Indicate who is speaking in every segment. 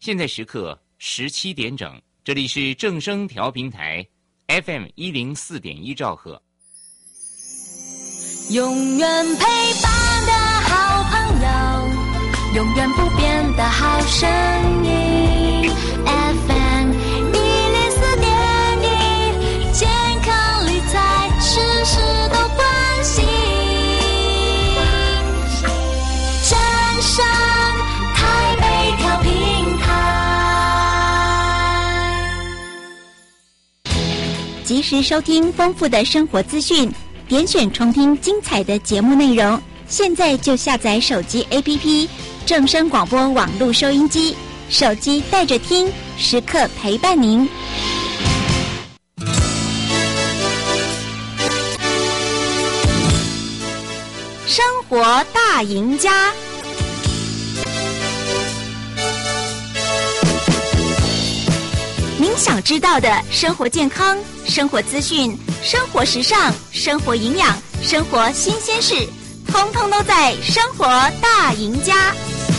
Speaker 1: 现在时刻17点整，这里是正声调频台 FM104.1兆赫。
Speaker 2: 永远陪伴的好朋友，永远不变的好声音 FM104.1，健康理财事事都关心，正声台北调频台，
Speaker 3: 及时收听丰富的生活资讯，点选重听精彩的节目内容，现在就下载手机 APP 正声广播网络收音机，手机带着听，时刻陪伴您。生活大赢家，您想知道的生活健康、生活资讯、生活时尚、生活营养、生活新鲜事，通通都在《生活大赢家》。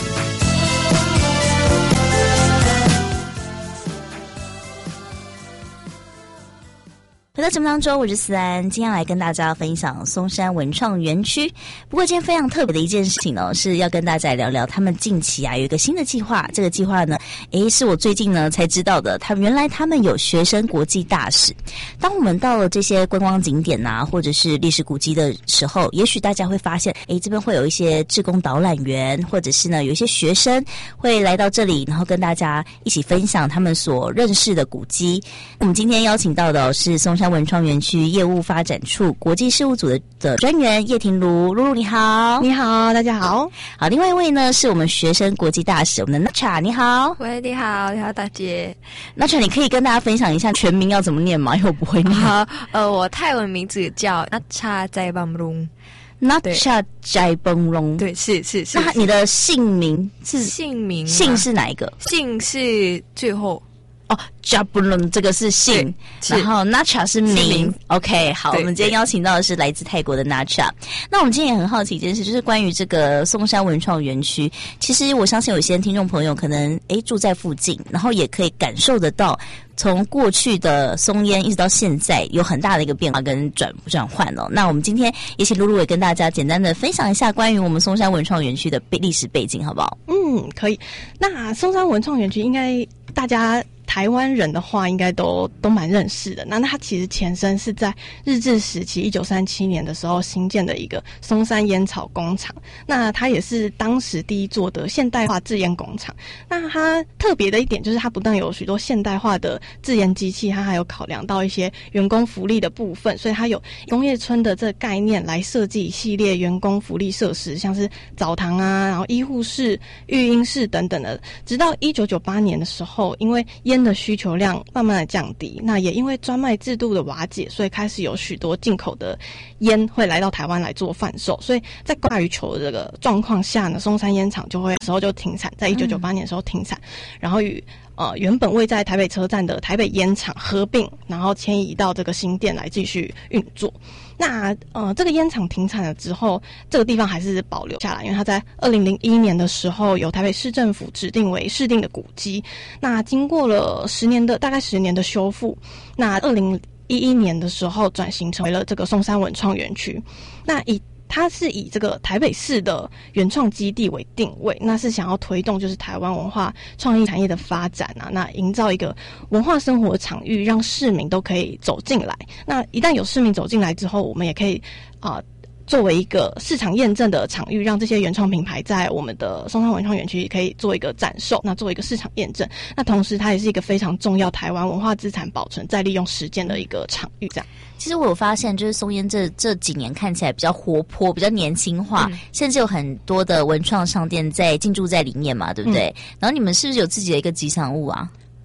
Speaker 3: 回到节目当中，我是思安，今天来跟大家分享松山文创园区。不过今天非常特别的一件事情呢，是要跟大家聊聊他们近期有一个新的计划。这个计划呢，是我最近呢才知道的。原来他们有学生国际大使。当我们到了这些观光景点或者是历史古迹的时候，也许大家会发现，这边会有一些志工导览员，或者是呢有一些学生会来到这里，然后跟大家一起分享他们所认识的古迹。我们今天邀请到的是松山文创园区业务发展处国际事务组的专员叶婷茹，露露你好。
Speaker 4: 你好，大家好。
Speaker 3: 好，另外一位呢是我们学生国际大使，我们的 Nacha， 你好。
Speaker 4: 喂，你好，你好大姐。
Speaker 3: Nacha， 你可以跟大家分享一下全名要怎么念吗？因为我不会念。
Speaker 4: 我泰文名字叫 Nacha Jaibamrung。Nacha
Speaker 3: Jaibamrung，
Speaker 4: 对，是。
Speaker 3: 那你的姓名是？姓是哪一个？
Speaker 4: 姓是最后。
Speaker 3: Jaibamrung 这个是姓，然后 Nacha 是名。OK， 好，我们今天邀请到的是来自泰国的 Nacha。那我们今天也很好奇一件事，就是关于这个松山文创园区。其实我相信有些听众朋友可能住在附近，然后也可以感受得到，从过去的松烟一直到现在，有很大的一个变化跟转换哦。那我们今天也请露露也跟大家简单的分享一下关于我们松山文创园区的历史背景，好不好？
Speaker 4: 可以。那松山文创园区应该大家台湾人的话应该都蛮认识的。那它其实前身是在日治时期1937年的时候新建的一个松山烟草工厂。那它也是当时第一座的现代化制烟工厂。那它特别的一点就是它不但有许多现代化的制烟机器，它还有考量到一些员工福利的部分，所以它有工业村的这个概念来设计一系列员工福利设施，像是澡堂然后医护室、育婴室等等的。直到1998年的时候，因为烟的需求量慢慢的降低，那也因为专卖制度的瓦解，所以开始有许多进口的烟会来到台湾来做贩售。所以在供于求的这个状况下呢，松山烟厂就停产，在1998年的时候停产，然后与原本位在台北车站的台北烟厂合并，然后迁移到这个新店来继续运作。那这个烟厂停产了之后，这个地方还是保留下来，因为它在2001年的时候由台北市政府指定为市定的古迹。那经过了大概10年的修复，那2011年的时候转型成为了这个松山文创园区。那它是以这个台北市的原创基地为定位，那是想要推动就是台湾文化创意产业的发展那营造一个文化生活场域，让市民都可以走进来。那一旦有市民走进来之后，我们也可以作为一个市场验证的场域，让这些原创品牌在我们的松山文创园区可以做一个展售，那做一个市场验证。那同时它也是一个非常重要台湾文化资产保存再利用实践的一个场域。这样，
Speaker 3: 其实我有发现，就是松烟这几年看起来比较活泼，比较年轻化，甚至有很多的文创商店在进驻在里面嘛，对不对？然后你们是不是有自己的一个吉祥物啊？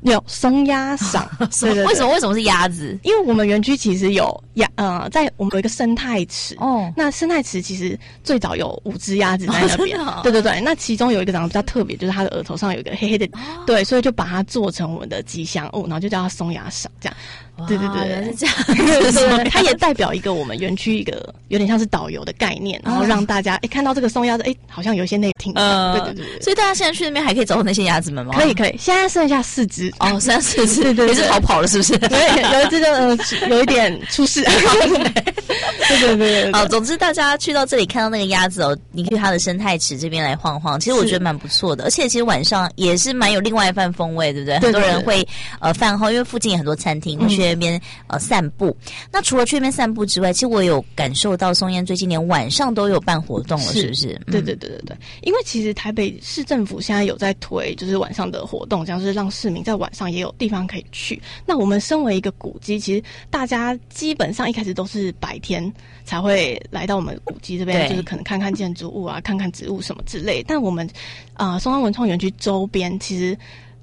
Speaker 4: 有松鸭赏，对对对。
Speaker 3: 为什么是鸭子？
Speaker 4: 因为我们园区其实有在我们有一个生态池
Speaker 3: 哦，
Speaker 4: 那生态池其实最早有5只鸭子在那边，对对对。那其中有一个长得比较特别，就是它的额头上有一个黑黑的，对，所以就把它做成我们的吉祥物，然后就叫它松鸭赏这样。对对对，
Speaker 3: 原来是这样。
Speaker 4: 对，它也代表一个我们园区一个有点像是导游的概念，然后让大家看到这个松鸭子，好像有一些内听。对对对。
Speaker 3: 所以大家现在去那边还可以找到那些鸭子们吗？
Speaker 4: 可以，现在剩下4只
Speaker 3: 哦，剩下4只，
Speaker 4: 对对，
Speaker 3: 也是逃跑了，是不是？
Speaker 4: 对，有一只就有一点出事。对对。
Speaker 3: 好，总之大家去到这里看到那个鸭子哦，你去它的生态池这边来晃晃，其实我觉得蛮不错的，而且其实晚上也是蛮有另外一番风味，对不对？很多人会饭后，因为附近有很多餐厅，会去那边散步。那除了去那边散步之外，其实我有感受到松烟最近连晚上都有办活动了，是不是？
Speaker 4: 对。因为其实台北市政府现在有在推，就是晚上的活动，像是让市民在晚上也有地方可以去。那我们身为一个古迹，其实大家基本上一开始都是白天才会来到我们古迹这边，就是可能看看建筑物啊，看看植物什么之类。但我们松山文创园区周边其实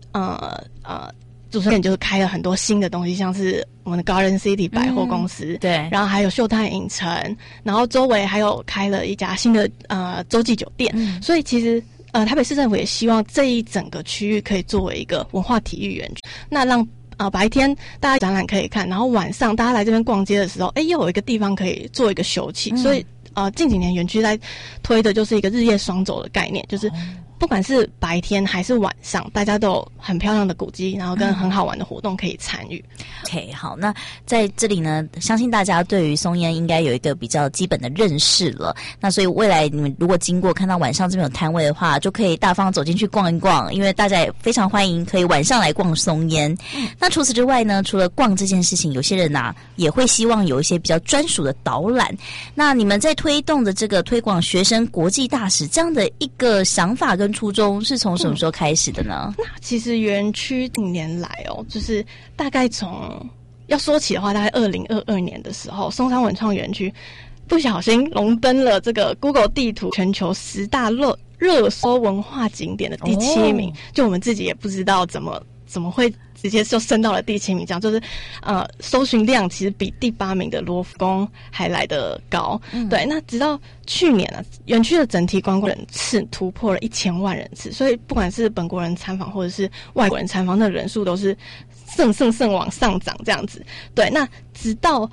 Speaker 4: 主持人就是开了很多新的东西，像是我们的 Garden City 百货公司，
Speaker 3: 对，
Speaker 4: 然后还有秀泰影城，然后周围还有开了一家新的洲际酒店，所以其实台北市政府也希望这一整个区域可以作为一个文化体育园区，那让白天大家展览可以看，然后晚上大家来这边逛街的时候，又有一个地方可以做一个休憩，所以近几年园区在推的就是一个日夜双走的概念，就是不管是白天还是晚上，大家都有很漂亮的古迹，然后跟很好玩的活动可以参与。
Speaker 3: OK， 好，那在这里呢，相信大家对于松烟应该有一个比较基本的认识了。那所以未来你们如果经过看到晚上这边有摊位的话，就可以大方走进去逛一逛，因为大家也非常欢迎可以晚上来逛松烟。那除此之外呢，除了逛这件事情，有些人也会希望有一些比较专属的导览。那你们在推动的这个推广学生国际大使这样的一个想法跟初衷是从什么时候开始的呢？
Speaker 4: 那其实园区近年来就是大概要说起的话，大概2022年的时候，松山文创园区不小心荣登了这个 Google 地图全球10大热搜文化景点的第7名，就我们自己也不知道怎么会直接就升到了第7名，这样就是搜寻量其实比第8名的罗浮宫还来得高。对，那直到去年园区的整体观光人次突破了1000万人次，所以不管是本国人参访或者是外国人参访的人数都是盛往上涨这样子。对，那直到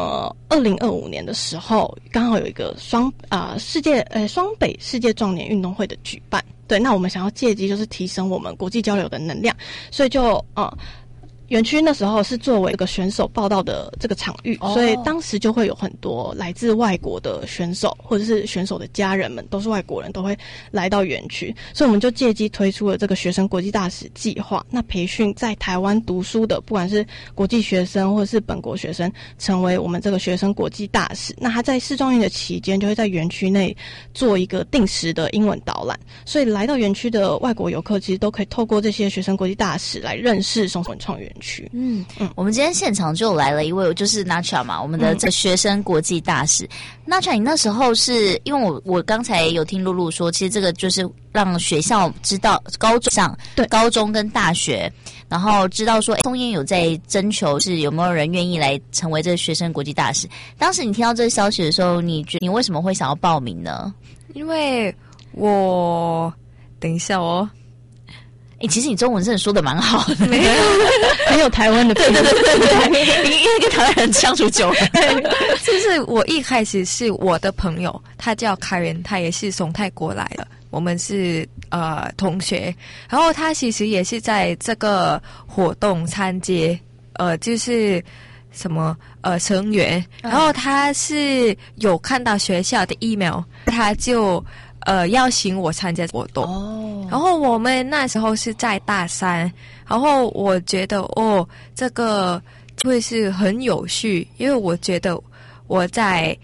Speaker 4: 2025年的时候，刚好有一个双北世界壮年运动会的举办。对，那我们想要借机就是提升我们国际交流的能量，所以就园区那时候是作为一个选手报道的这个场域，所以当时就会有很多来自外国的选手或者是选手的家人们都是外国人，都会来到园区，所以我们就借机推出了这个学生国际大使计划。那培训在台湾读书的，不管是国际学生或者是本国学生，成为我们这个学生国际大使。那他在世壮运的期间，就会在园区内做一个定时的英文导览，所以来到园区的外国游客其实都可以透过这些学生国际大使来认识松山文创园区。
Speaker 3: 我们今天现场就来了一位，就是 Nacha 嘛，我们的这学生国际大使。Nacha， 你那时候是因为我刚才有听露露说，其实这个就是让学校知道高中跟大学，然后知道说松烟有在征求是有没有人愿意来成为这个学生国际大使。当时你听到这个消息的时候，你为什么会想要报名呢？
Speaker 5: 因为等一下
Speaker 3: 其实你中文真的说的蛮好的，
Speaker 4: 没有很有台湾的对，
Speaker 3: 因为跟台湾人相处久了。
Speaker 5: 就是我一开始是我的朋友，他叫凯源，他也是从泰国来的，我们是同学，然后他其实也是在这个活动参加，就是什么成员，然后他是有看到学校的 email， 他就邀请我参加活动，然后我们那时候是在大三，然后我觉得这个会是很有趣，因为我觉得我在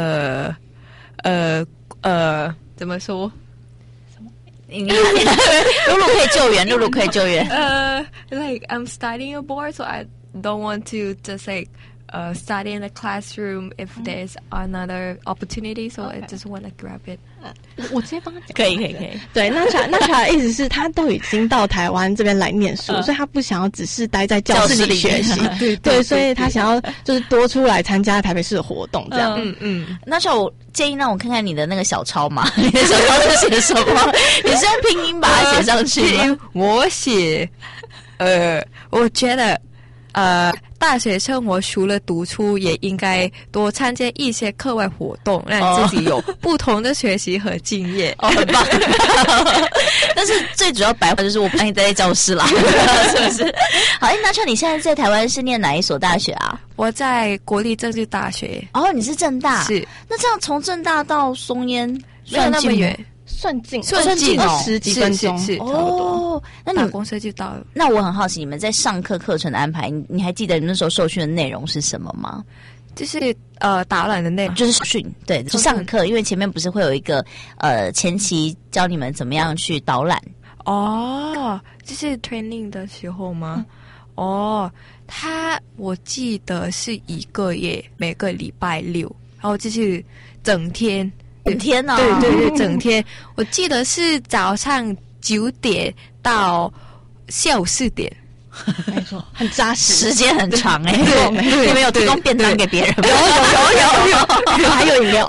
Speaker 5: 怎么说？
Speaker 3: 露露可以救援，露露可以救援。
Speaker 5: Like I'm studying abroad, so I don't want to just like study in the classroom if there's another opportunity, so I just want to grab it.
Speaker 4: 我直接帮他讲。
Speaker 3: 可以。
Speaker 4: 对，那查的意思是他都已经到台湾这边来念书，所以他不想要只是待在教室里学习，对，所以他想要就是多出来参加台北市的活动这样。
Speaker 3: 那我建议让我看看你的那个小抄嘛，你的小抄是写什么？你是用拼音把它写上去吗？
Speaker 5: 我写，我觉得，大学生活除了读书，也应该多参加一些课外活动，让自己有不同的学习和经验。
Speaker 3: 很棒。但是最主要白话就是我不让你待在教室啦，是不是？好，那Nacha你现在在台湾是念哪一所大学啊？
Speaker 5: 我在国立政治大学。
Speaker 3: 哦，你是政大。
Speaker 5: 是。
Speaker 3: 那这样从政大到松烟
Speaker 5: 没有那么远。
Speaker 4: 算近
Speaker 5: 20
Speaker 4: 几分钟
Speaker 5: 是差不多。那你公车就到了。
Speaker 3: 那我很好奇，你们在上课程的安排，你还记得你们那时候受训的内容是什么吗？
Speaker 5: 就是导览的内容，
Speaker 3: 就是训，对，就上课，因为前面不是会有一个前期教你们怎么样去导览。
Speaker 5: 哦，就是 training 的时候吗？我记得是1个月，每个礼拜6，然后就是整天。
Speaker 3: 整天哦，
Speaker 5: 对，整天。我记得是早上9点到下午4点，
Speaker 4: 没错，很扎实，
Speaker 3: 时间很长哎。你们有提供便当给别人吗？
Speaker 4: 有，还有饮料。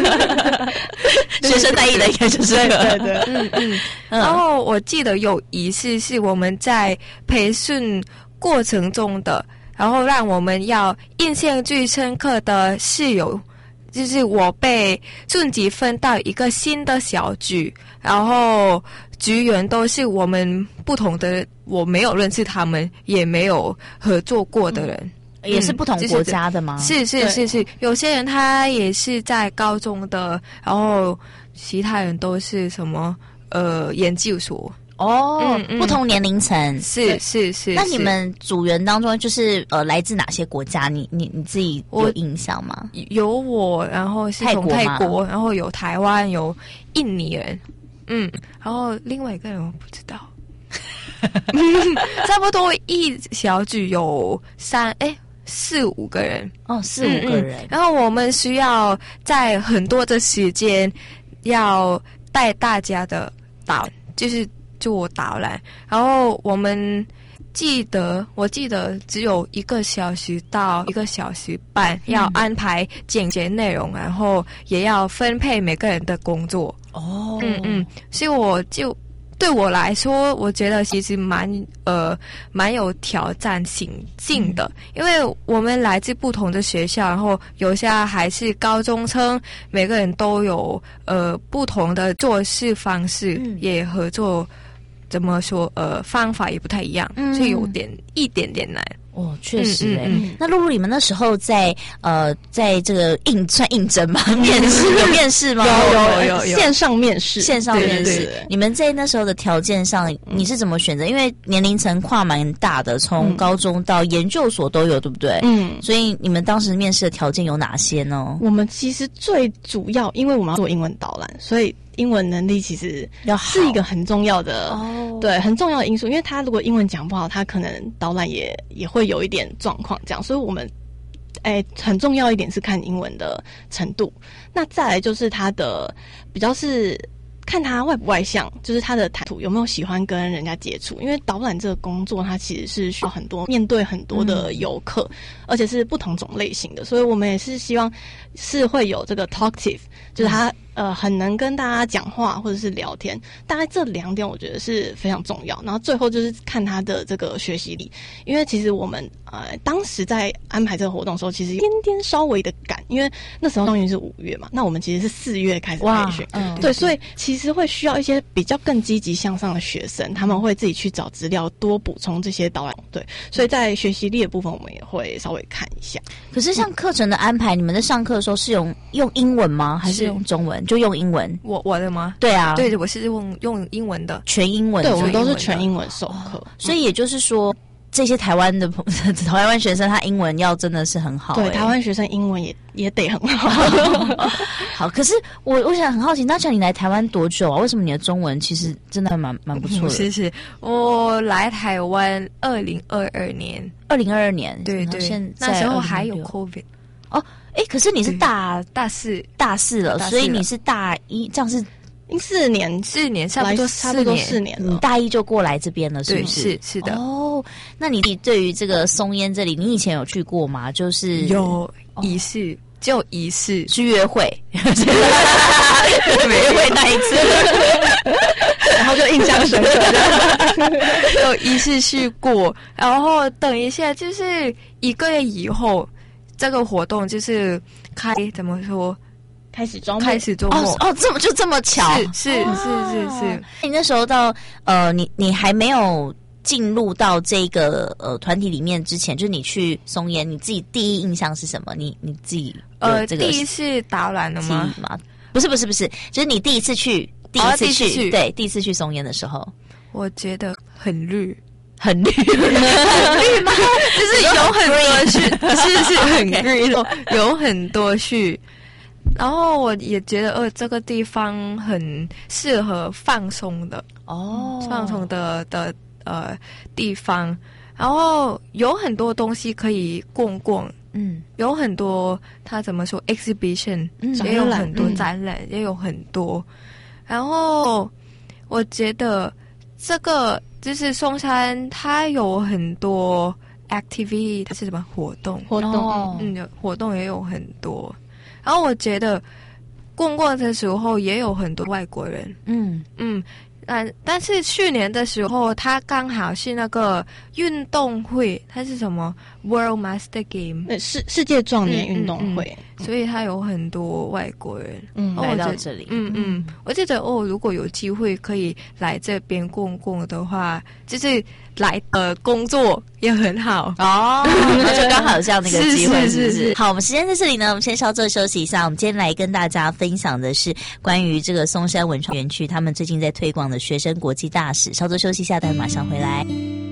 Speaker 3: 学生在意的应该就是这个。
Speaker 4: 对。
Speaker 5: 然后我记得有一次是我们在培训过程中的，然后让我们要印象最深刻的是就是我被瞬级分到一个新的小组，然后局员都是我们不同的，我没有认识他们，也没有合作过的人，
Speaker 3: 也是不同国家的吗？
Speaker 5: 是，有些人他也是在高中的，然后其他人都是什么研究所。
Speaker 3: 不同年龄层。
Speaker 5: 是。
Speaker 3: 那你们组员当中就是来自哪些国家？你自己有印象吗？
Speaker 5: 有我，然后是从泰国，然后有台湾，有印尼人，然后另外一个人我不知道。差不多一小组有4-5个人。
Speaker 3: 4-5个人。
Speaker 5: 然后我们需要在很多的时间要带大家的做导览，然后我记得只有1个小时到1个小时半，要安排简洁内容，然后也要分配每个人的工作。所以对我来说，我觉得其实蛮有挑战性的，因为我们来自不同的学校，然后有些还是高中生，每个人都有不同的做事方式，也合作。怎么说？方法也不太一样，所以一点点难。
Speaker 3: 确实那露露，你们那时候在这个算应征吗？面试有面试吗？
Speaker 4: 有线上面试。
Speaker 3: 对。你们在那时候的条件上，你是怎么选择？因为年龄层跨蛮大的，从高中到研究所都有，对不对？所以你们当时面试的条件有哪些呢？
Speaker 4: 我们其实最主要，因为我们要做英文导览，所以英文能力其实是一个很重要的，对，很重要的因素。因为他如果英文讲不好，他可能导览也会有一点状况这样。所以我们很重要一点是看英文的程度。那再来就是他的比较是看他外不外向，就是他的谈吐有没有喜欢跟人家接触。因为导览这个工作，它其实是需要面对很多的游客，而且是不同种类型的，所以我们也是希望是会有这个 talkative， 就是他很能跟大家讲话或者是聊天。大概这2点我觉得是非常重要。然后最后就是看他的这个学习力，因为其实我们当时在安排这个活动的时候，其实有点稍微的赶，因为那时候终于是5月嘛，那我们其实是4月开始培训，对，所以其实会需要一些比较更积极向上的学生，他们会自己去找资料，多补充这些导览，对，所以在学习力的部分我们也会稍微看一下。
Speaker 3: 可是像课程的安排，你们在上课的时候是用英文吗？还是用中文？就用英文。
Speaker 5: 我的吗？
Speaker 3: 对啊，
Speaker 5: 对，我是用英文的，
Speaker 3: 全英文。
Speaker 4: 对，我们都是全英文授课。
Speaker 3: 所以也就是说， 这些台湾学生，他英文要真的是很好。
Speaker 4: 对，台湾学生英文也得很好。
Speaker 3: 好，可是我想很好奇，那像你来台湾多久啊？为什么你的中文其实真的蛮不错的？
Speaker 5: 谢谢。我来台湾2022年。
Speaker 3: 2022年，
Speaker 5: 对对，
Speaker 3: 现在
Speaker 5: 那时候还有 COVID。
Speaker 3: 哦，可是你是大四了，所以你是大一，这样是
Speaker 4: 4年，
Speaker 5: 差不多4年
Speaker 4: 了。
Speaker 3: 你大一就过来这边了，是不是？
Speaker 5: 是的。
Speaker 3: 哦，那你对于这个松烟这里，你以前有去过吗？就是
Speaker 5: 有仪式，就仪式
Speaker 3: 去约会，约会那一次，
Speaker 4: 然后就印象深刻。
Speaker 5: 有仪式去过，然后等一下就是1个月以后，这个活动就是怎么说？
Speaker 4: 开始周
Speaker 3: 末这么巧，
Speaker 5: 是。
Speaker 3: 你那时候到你还没有进入到这个团体里面之前，就是你去松烟，你自己第一印象是什么？你自己这个
Speaker 5: 第一次导览的吗？
Speaker 3: 不是，就是你第一次去，对，第一次去松烟的时候，
Speaker 5: 我觉得很绿。
Speaker 3: 很绿吗？
Speaker 5: 就是有很多絮，是很绿，有很多絮。然后我也觉得，这个地方很适合放松的地方。然后有很多东西可以逛，有很多他怎么说 exhibition，也有很多展览，也有很多。然后我觉得这个就是松山，它有很多 activity， 它是什么活动，活动也有很多。然后我觉得逛的时候也有很多外国人，但是去年的时候，它刚好是那个运动会，它是什么 World Master Game，
Speaker 4: 世界壮年运动会，
Speaker 5: 所以它有很多外国人
Speaker 3: 来到这里。
Speaker 5: 我觉得如果有机会可以来这边逛的话，就是来工作也很好
Speaker 3: 那就刚好有这样的一个机会，是不是？好，我们时间在这里呢，我们先稍作休息一下。我们今天来跟大家分享的是关于这个松山文创园区他们最近在推广的学生国际大使。稍作休息一下，待会马上回来。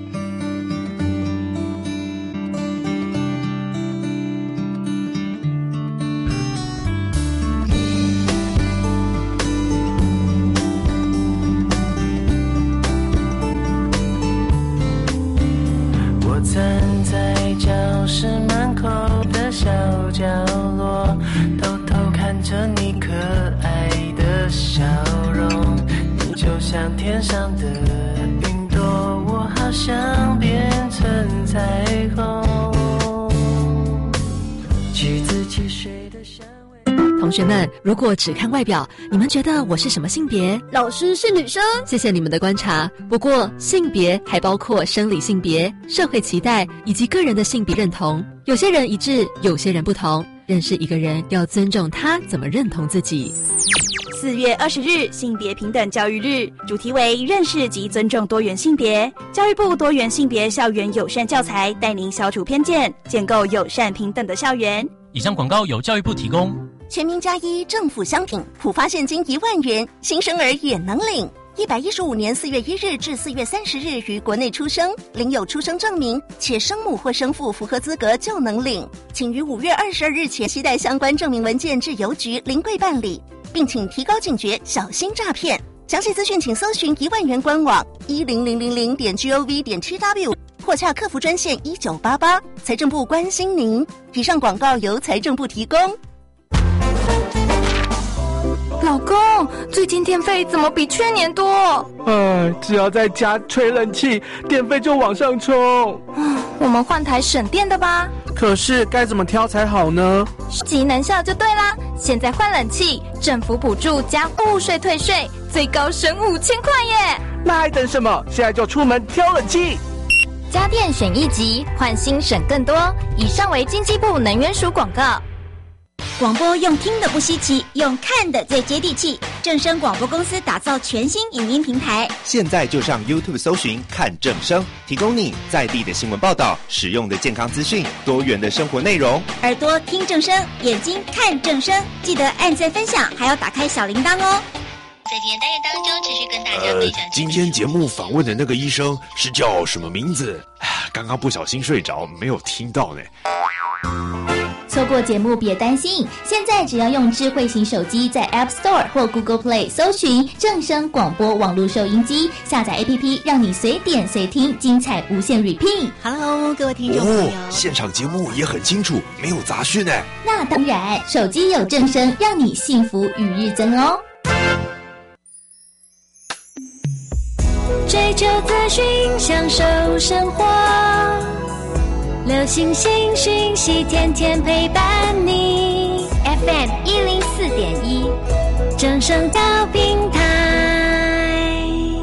Speaker 6: 天上的云朵，我好想变成彩虹。橘子汽水的香味。
Speaker 7: 同学们，如果只看外表，你们觉得我是什么性别？
Speaker 8: 老师是女生。
Speaker 7: 谢谢你们的观察。不过，性别还包括生理性别、社会期待以及个人的性别认同。有些人一致，有些人不同。认识一个人，要尊重他怎么认同自己。
Speaker 8: 4月20日性别平等教育日，主题为认识及尊重多元性别。教育部多元性别校园友善教材带您消除偏见，建构友善平等的校园。
Speaker 9: 以上广告由教育部提供。
Speaker 10: 全民+1政府商品普发现金1万元，新生儿也能领。115年4月1日至4月30日于国内出生，领有出生证明，且生母或生父符合资格就能领。请于5月22日前携带相关证明文件至邮局临柜办理，并请提高警觉，小心诈骗。详细资讯请搜寻1万元官网10000.gov.tw 或洽客服专线1988。财政部关心您。以上广告由财政部提供。
Speaker 11: 老公，最近电费怎么比去年多？
Speaker 6: 只要在家吹冷气，电费就往上冲。
Speaker 11: 我们换台省电的吧。
Speaker 6: 可是该怎么挑才好呢？
Speaker 11: 极能效就对啦！现在换冷气，政府补助加货物税退税，最高省5000块耶！
Speaker 6: 那还等什么？现在就出门挑冷气。
Speaker 11: 家电选1级，换新省更多。以上为经济部能源署广告。
Speaker 12: 广播用听的不稀奇，用看的最接地气。正声广播公司打造全新影音平台，
Speaker 13: 现在就上 YouTube 搜寻看正声，提供你在地的新闻报道、实用的健康资讯、多元的生活内容。
Speaker 12: 耳朵听正声，眼睛看正声，记得按赞分享，还要打开小铃铛哦。
Speaker 14: 在今天单元当中，持续跟大家分享。
Speaker 15: 今天节目访问的那个医生是叫什么名字？
Speaker 14: 刚刚不小心睡着，没有听到呢。
Speaker 11: 错过节目别担心，现在只要用智慧型手机在 App Store 或 Google Play 搜寻正声广播网络收音机，下载 APP 让你随点随听，精彩无限 repeat。
Speaker 10: Hello， 各位听众朋友，
Speaker 14: 现场节目也很清楚，没有杂讯呢。
Speaker 11: 那当然，手机有正声，让你幸福与日增哦。
Speaker 2: 追求资讯，享受生活，流行新讯息，天天陪伴你。FM 104.1，正声调平台。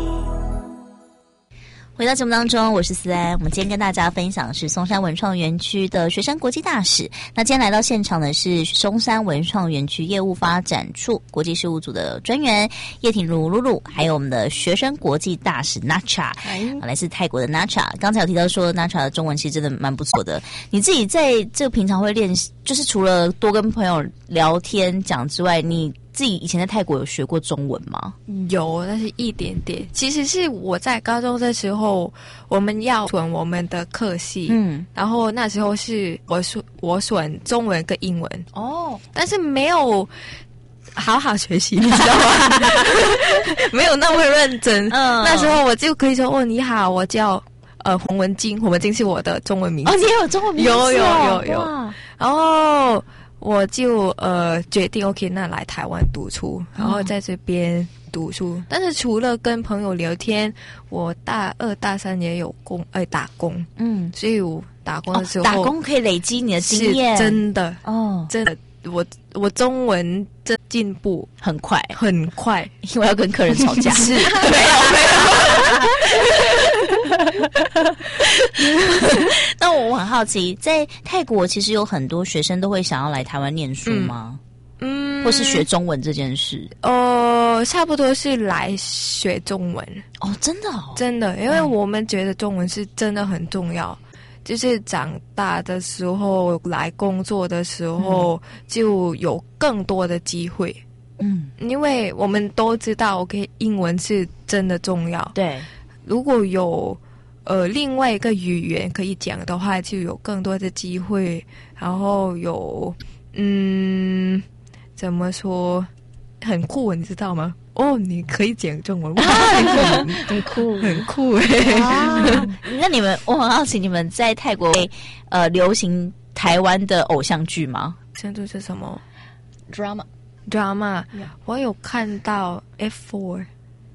Speaker 3: 回到节目当中，我是思安。我们今天跟大家分享的是松山文创园区的学生国际大使。那今天来到现场的是松山文创园区业务发展处国际事务组的专员叶挺如露露，还有我们的学生国际大使 Nacha， 来自泰国的 Nacha。刚才有提到说 Nacha 的中文其实真的蛮不错的。你自己在这个平常会练习，就是除了多跟朋友聊天讲之外，你自己以前在泰国有学过中文吗？
Speaker 5: 有，但是一点点。其实是我在高中的时候，我们要选我们的课系，然后那时候是我选中文跟英文哦，但是没有好好学习，你知道吗？没有那么认真。那时候我就可以说哦，你好，我叫洪文晶，洪文晶是我的中文名字。
Speaker 3: 哦，你有中文名字？
Speaker 5: 有。然后我就决定 OK， 那来台湾读书，然后在这边读书。但是除了跟朋友聊天，我大2、大3也有打工，所以我打工的时候，
Speaker 3: 打工可以累积你的经验，
Speaker 5: 真的哦，真的，我中文这进步
Speaker 3: 很快，
Speaker 5: 因
Speaker 3: 为要跟客人吵架。
Speaker 5: 是，没有。
Speaker 3: 那我很好奇，在泰国其实有很多学生都会想要来台湾念书吗？或是学中文这件事？
Speaker 5: 差不多是来学中文
Speaker 3: 哦，真的哦，
Speaker 5: 真的，因为我们觉得中文是真的很重要。就是长大的时候来工作的时候，就有更多的机会。因为我们都知道 ，OK， 英文是真的重要。对，如果有另外一个语言可以讲的话，就有更多的机会。然后有怎么说，很酷，你知道吗？哦，你可以讲中文哇，
Speaker 4: 很酷，
Speaker 5: 很酷
Speaker 3: 那你们，我很好奇，你们在泰国流行台湾的偶像剧吗？
Speaker 5: 像这是什么
Speaker 4: drama，
Speaker 5: 我有看到 F4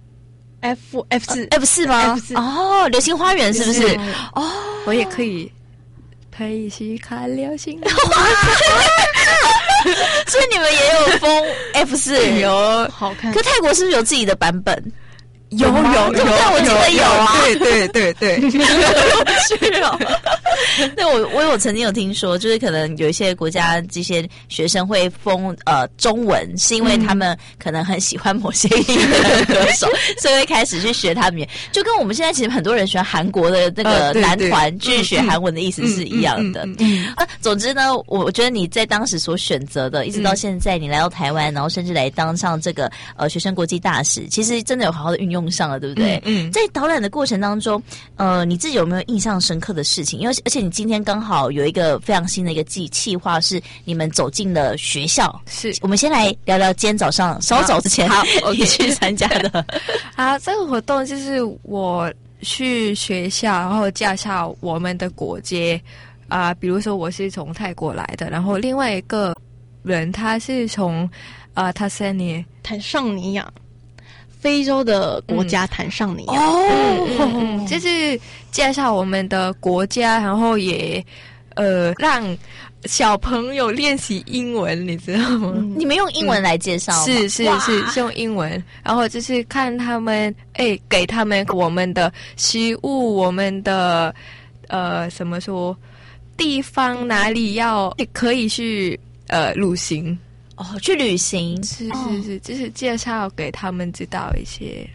Speaker 3: 吗？哦，流星花园是不是？哦，
Speaker 5: 我也可以陪一起看流星花
Speaker 3: 所以你们也有封 F4，
Speaker 5: 有
Speaker 4: 好看。
Speaker 3: 可泰国是不是有自己的版本？
Speaker 5: 有，
Speaker 3: 我记得有啊。
Speaker 5: 对。
Speaker 3: 是哦。对，我有曾经有听说，就是可能有一些国家这些学生会封中文，是因为他们可能很喜欢某些音乐歌手，所以会开始去学他们。就跟我们现在其实很多人喜欢韩国的那个男团去学韩文的意思是一样的。总之呢，我觉得你在当时所选择的，一直到现在你来到台湾，然后甚至来当上这个学生国际大使，其实真的有好好的运用上了，对不对？在导览的过程当中，你自己有没有印象深刻的事情？因为而且你今天刚好有一个非常新的一个企划，是你们走进了学校。
Speaker 5: 是，
Speaker 3: 我们先来聊聊今天早上稍早之前你去参加的。
Speaker 5: 这个活动就是我去学校，然后介绍我们的国街比如说我是从泰国来的，然后另外一个人他是从坦
Speaker 4: 尚尼亚。非洲的国家坦尚尼亚
Speaker 5: 就是介绍我们的国家，然后也让小朋友练习英文，你知道吗？
Speaker 3: 你们用英文来介绍吗？
Speaker 5: 是用英文，然后就是看他们给他们我们的食物，我们的怎么说地方哪里要可以去旅行。
Speaker 3: 去旅行
Speaker 5: 是，就是介绍给他们知道一些。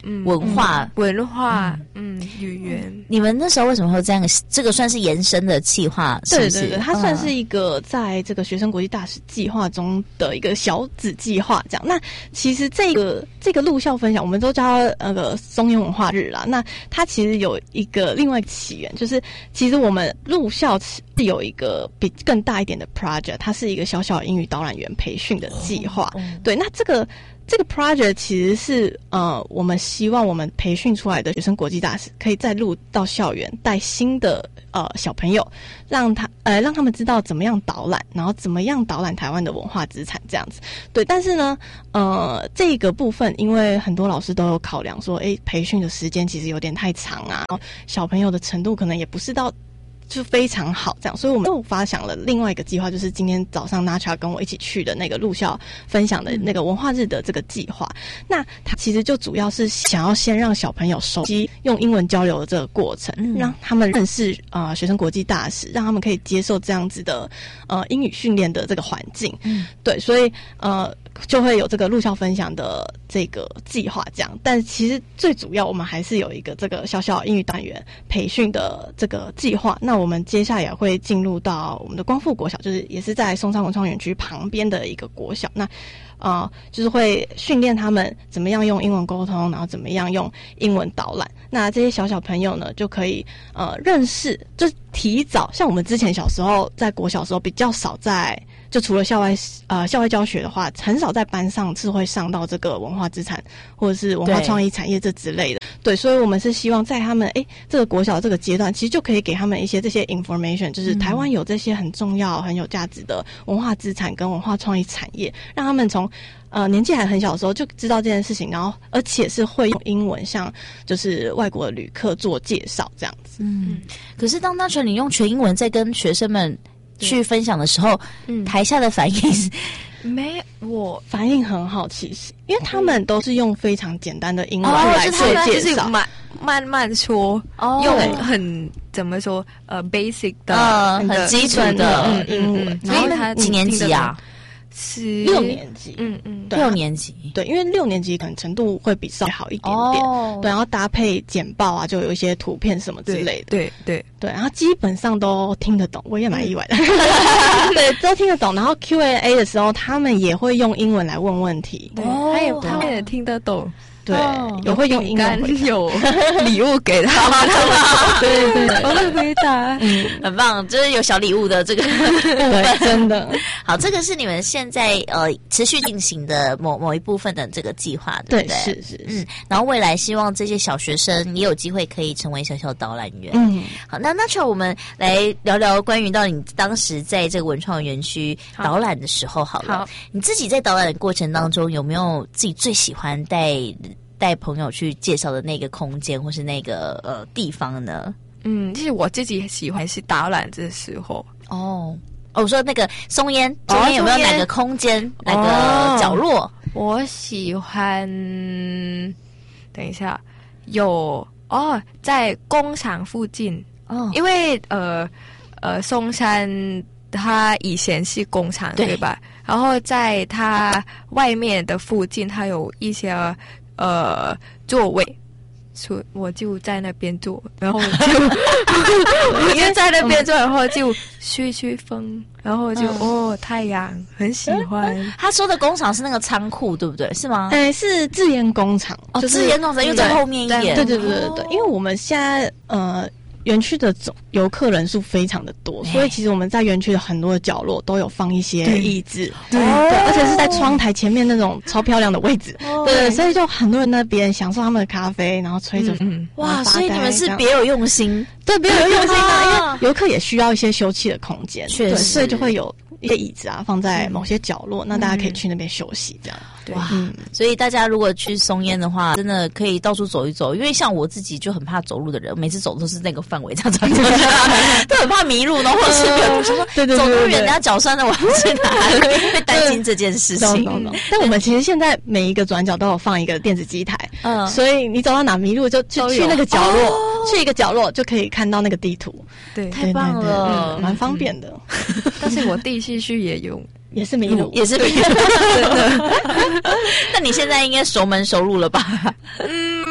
Speaker 3: 文化
Speaker 5: 语言。
Speaker 3: 你们那时候为什么会这样？这个算是延伸的计划，是不是？
Speaker 4: 对对对，它算是一个在这个学生国际大使计划中的一个小子计划，这样。那其实这个陆校分享，我们都叫它松烟文化日啦。那它其实有一个另外一个起源，就是其实我们陆校是有一个比更大一点的 project， 它是一个小小英语导览员培训的计划。对，那这个 project 其实是我们希望我们培训出来的学生国际大使可以再入到校园，带新的小朋友，让他们知道怎么样导览，然后怎么样导览台湾的文化资产这样子。对，但是呢，这个部分因为很多老师都有考量说，培训的时间其实有点太长啊，然后小朋友的程度可能也不是到就非常好这样，所以我们又发想了另外一个计划，就是今天早上 Nacha 跟我一起去的那个陆校分享的那个文化日的这个计划。那它其实就主要是想要先让小朋友熟悉用英文交流的这个过程，让他们认识学生国际大使，让他们可以接受这样子的英语训练的这个环境。对，所以就会有这个陆校分享的这个计划这样。但其实最主要我们还是有一个这个小小英语单元培训的这个计划。那我们接下来也会进入到我们的光复国小，就是也是在松山文创园区旁边的一个国小。那就是会训练他们怎么样用英文沟通，然后怎么样用英文导览。那这些小朋友呢，就可以认识，就是提早，像我们之前小时候在国小的时候比较少在，就除了校外教学的话，很少在班上是会上到这个文化资产或者是文化创意产业这之类的。对，所以我们是希望在他们这个国小这个阶段，其实就可以给他们一些这些 information， 就是台湾有这些很重要很有价值的文化资产跟文化创意产业，让他们从年纪还很小的时候就知道这件事情，然后而且是会用英文向就是外国的旅客做介绍这样子。
Speaker 3: 可是当Nacha你用全英文在跟学生们去分享的时候，台下的反应是
Speaker 4: 我反应很好，其实因为他们都是用非常简单的英文来做介绍，
Speaker 5: 慢慢说，用很怎么说basic 的
Speaker 3: 很基础的英文。
Speaker 5: 所以他
Speaker 3: 几年级啊？
Speaker 4: 是6年级
Speaker 3: ，6年级，
Speaker 4: 对，因为6年级可能程度会比稍微好一点点，对，然后搭配简报啊，就有一些图片什么之类的，对，然后基本上都听得懂，我也蛮意外的，对，都听得懂。然后 Q&A 的时候，他们也会用英文来问问题，
Speaker 5: 他们也听得懂。
Speaker 4: 对，也会用英文，
Speaker 5: 有礼物给他们，对，我会回答，
Speaker 3: 很棒，就是有小礼物的这个部分，
Speaker 4: 真的
Speaker 3: 好。这个是你们现在持续进行的某一部分的这个计划，对不对？
Speaker 4: 是，
Speaker 3: 然后未来希望这些小学生也有机会可以成为小小导览员。好，那Nacha，我们来聊聊关于到你当时在这个文创园区导览的时候好了。你自己在导览的过程当中，有没有自己最喜欢带朋友去介绍的那个空间或是那个地方呢？
Speaker 5: 其实我自己喜欢是导览的时候。
Speaker 3: 我说那个松烟有没有哪个空间、哪个角落？
Speaker 5: 我喜欢，等一下，有在工厂附近因为松山它以前是工厂，对吧？然后在它外面的附近，它有一些座位，所以我就在那边坐，然后我就在那边坐，然后就吹风，然后就太阳，很喜欢。
Speaker 3: 他说的工厂是那个仓库，对不对？是吗？
Speaker 4: 是制盐工厂，
Speaker 3: 制盐工厂又在后面一点。
Speaker 4: 对，因为我们现在园区的游客人数非常的多，所以其实我们在园区的很多的角落都有放一些椅子，对，而且是在窗台前面那种超漂亮的位置，对，所以就很多人那边享受他们的咖啡，然后吹着风，
Speaker 3: 哇，所以你们是别有用心，
Speaker 4: 对，别有用心啊，因为游客也需要一些休憩的空间，
Speaker 3: 确实，
Speaker 4: 所以就会有一些椅子啊放在某些角落，那大家可以去那边休息这样。
Speaker 3: 对，所以大家如果去松烟的话，真的可以到处走一走。因为像我自己就很怕走路的人，每次走都是那个范围这样走，都很怕迷路呢，或者是比如说走路人家脚酸的，我要去哪里？会担心这件事情。
Speaker 4: 但我们其实现在每一个转角都有放一个电子机台，所以你走到哪迷路就去那个角落，去一个角落就可以看到那个地图。
Speaker 5: 对，
Speaker 3: 太棒了，
Speaker 4: 蛮方便的。
Speaker 5: 但是我第4区也用。
Speaker 4: 也是迷路，
Speaker 3: 也是迷路，真的。那你现在应该熟门熟路了吧？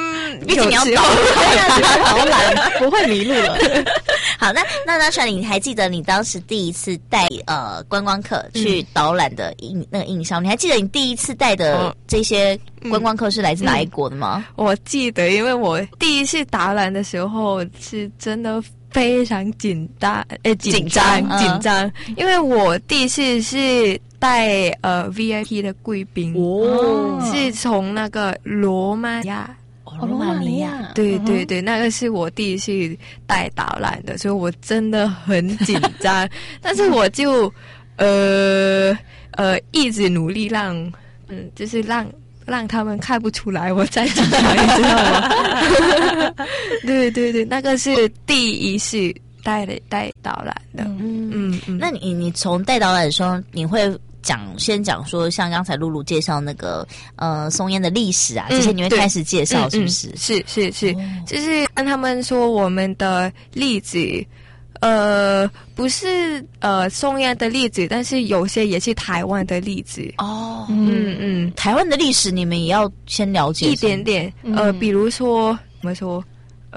Speaker 3: 毕竟你要
Speaker 4: 导览不会迷路了。
Speaker 3: 好，那传你还记得你当时第一次带观光客去导览的那个印象？你还记得你第一次带的这些观光客是来自哪一国的吗？
Speaker 5: 我记得，因为我第一次导览的时候是真的非常紧张，因为我第一次是带VIP 的贵宾是从那个罗马尼亚。
Speaker 3: 罗马尼亚，
Speaker 5: 对对对，那个是我第一次带导览的，所以我真的很紧张，但是我就一直努力就是让他们看不出来我在紧张，你知道吗？对对对，那个是第一次带导览的。
Speaker 3: 那你从带导览的时候，你会先讲说，像刚才露露介绍那个松烟的历史啊，这些你会开始介绍，是不是？
Speaker 5: 是，就是跟他们说我们的例子，不是松烟的例子，但是有些也是台湾的例子。
Speaker 3: 台湾的历史你们也要先了解
Speaker 5: 一点点。比如说我们说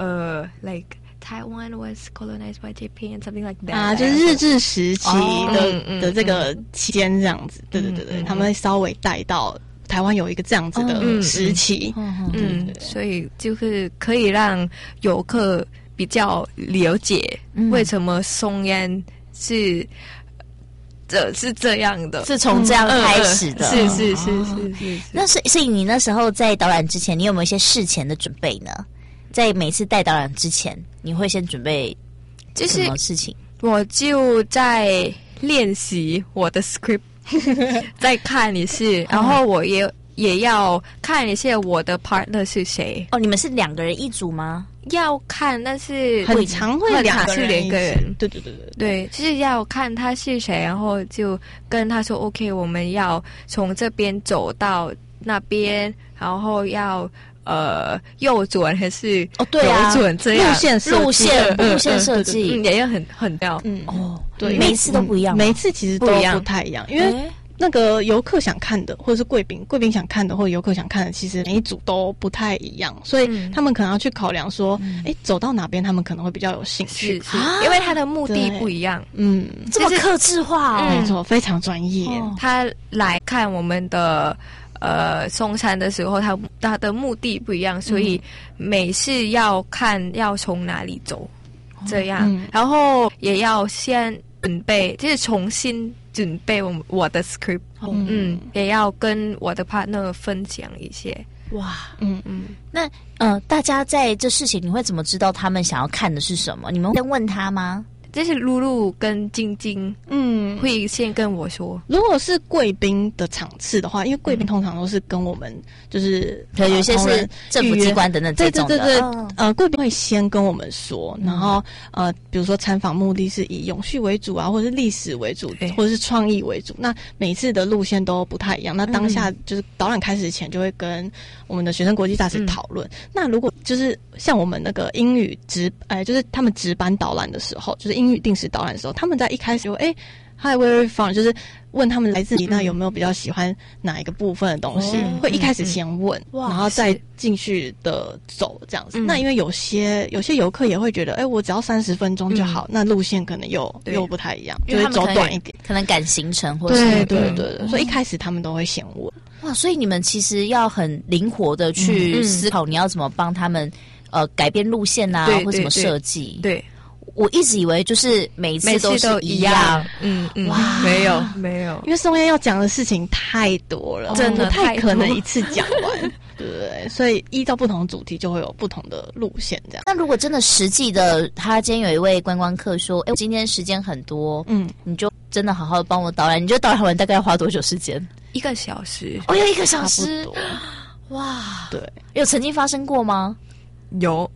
Speaker 5: Taiwan was colonized by Japan, something like that.
Speaker 4: 就是日治时期的这个期间这样子。对，他们会稍微带到台湾有一个这样子的时期。
Speaker 5: 所以就是可以让游客比较了解为什么松烟是这样的，
Speaker 3: 是从这样开始的。
Speaker 5: 是。
Speaker 3: 那所以你那时候在导览之前，你有没有一些事前的准备呢？在每次带导览之前，你会先准备什么事情？
Speaker 5: 我就在练习我的 script， 再看一次，然后我也要看一下我的 partner 是谁。
Speaker 3: 你们是2个人一组吗？
Speaker 5: 要看，但是
Speaker 4: 很常会2个人
Speaker 5: 2个人。
Speaker 4: 对，
Speaker 5: 就是要看他是谁，然后就跟他说 OK， 我们要从这边走到那边，然后要右转还是左转这样？
Speaker 3: 路线设计
Speaker 5: 也要很妙。
Speaker 3: 对，每一次都不一样，
Speaker 4: 每一次其实都不太一样，因为那个游客想看的，或者是贵宾想看的，或者游客想看的，其实每一组都不太一样，所以他们可能要去考量说，走到哪边他们可能会比较有兴趣，
Speaker 5: 因为他的目的不一样。
Speaker 3: 这么客制化
Speaker 4: 没错，非常专业。
Speaker 5: 他来看我们的松山的时候，他的目的不一样，所以每次要看要从哪里走，这样，然后也要先准备，就是重新准备我的 script， 也要跟我的 partner 分享一些。
Speaker 3: 哇，那大家在这事情，你会怎么知道他们想要看的是什么？你们会问他吗？
Speaker 5: 就是露露跟晶晶，会先跟我说。
Speaker 4: 如果是贵宾的场次的话，因为贵宾通常都是跟我们就是
Speaker 3: 有些是政府机关等等这种的。
Speaker 4: 对，贵宾会先跟我们说，然后比如说参访目的是以永续为主啊，或者是历史为主，或者是创意为主。那每次的路线都不太一样。那当下就是导览开始前，就会跟我们的学生国际大使讨论。那如果就是像我们那个英语就是他们值班导览的时候，就是英语定时导览的时候，他们在一开始就Hi, where are you from？ 就是问他们来自你那有没有比较喜欢哪一个部分的东西，会一开始先问，然后再继续的走这样子。那因为有些游客也会觉得，我只要30分钟就好，那路线可能又不太一样，就会走短一点，
Speaker 3: 可能赶行程或是
Speaker 4: 对，所以一开始他们都会先问。
Speaker 3: 哇，所以你们其实要很灵活的去思考，你要怎么帮他们改变路线啊，或什么设计。
Speaker 5: 对。
Speaker 3: 我一直以为就是每一次都是一样，
Speaker 5: 哇，没有，
Speaker 4: 因为松烟要讲的事情太多了，
Speaker 5: 真的
Speaker 4: 不太可能一次讲完，对不对？所以依照不同主题就会有不同的路线这样。
Speaker 3: 那如果真的实际的，他今天有一位观光客说，今天时间很多，你就真的好好帮我导览，你觉得导览完大概要花多久时间
Speaker 5: ？1个小时。
Speaker 3: 要1个小时，哇，
Speaker 4: 对，
Speaker 3: 有曾经发生过吗？
Speaker 5: 有，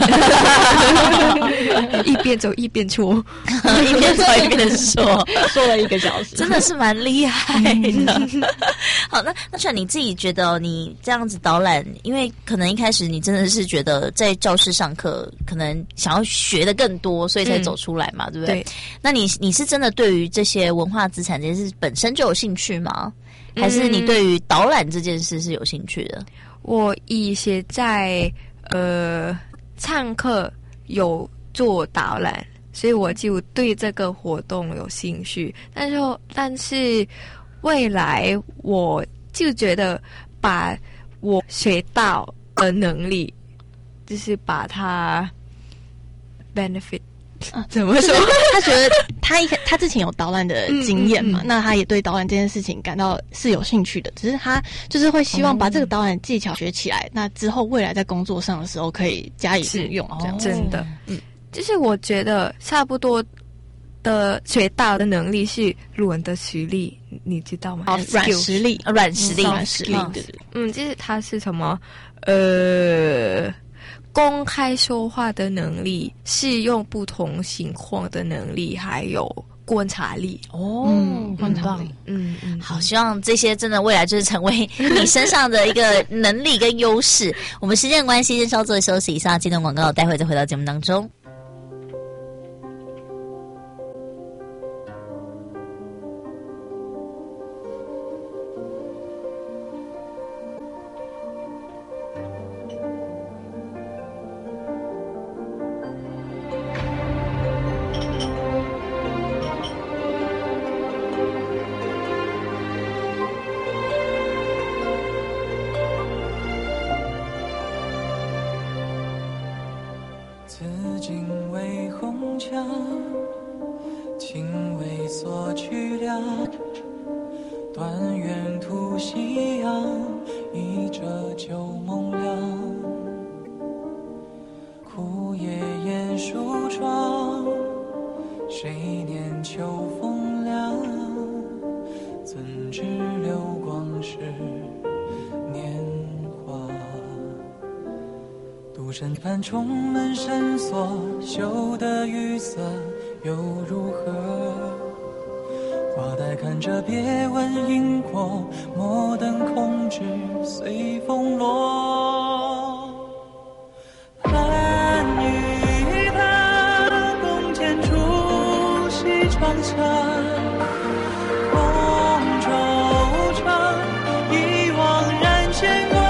Speaker 5: 一边走一边说，
Speaker 3: 一边走一边说
Speaker 4: 了1个小时，
Speaker 3: 真的是蛮厉害的。好，那像你自己觉得，你这样子导览，因为可能一开始你真的是觉得在教室上课，可能想要学的更多，所以才走出来嘛，对不对？那你是真的对于这些文化资产这件事本身就有兴趣吗？还是你对于导览这件事是有兴趣的？
Speaker 5: 我以前在唱课有做导览，所以我就对这个活动有兴趣。但是未来我就觉得把我学到的能力，就是把它 benefit。怎么说？
Speaker 4: 他觉得他之前有导览的经验嘛，那他也对导览这件事情感到是有兴趣的，只是他就是会希望把这个导览技巧学起来，那之后未来在工作上的时候可以加以运用。这样
Speaker 5: 真的，就是我觉得差不多的学到的能力是语文的实力，你知道吗？
Speaker 4: 软实力，
Speaker 5: 就是它是什么？公开说话的能力，适用不同情况的能力，还有观察力。
Speaker 3: 观察力，好，希望这些真的未来就是成为你身上的一个能力跟优势。我们时间的关系，先稍作休息一下，接段广告，待会再回到节目当中。
Speaker 15: 审判重门深锁，修的雨色又如何？花待看着别问因果，莫等空枝随风落。盼与他共剪出西窗下，空惆怅，一往然牵挂。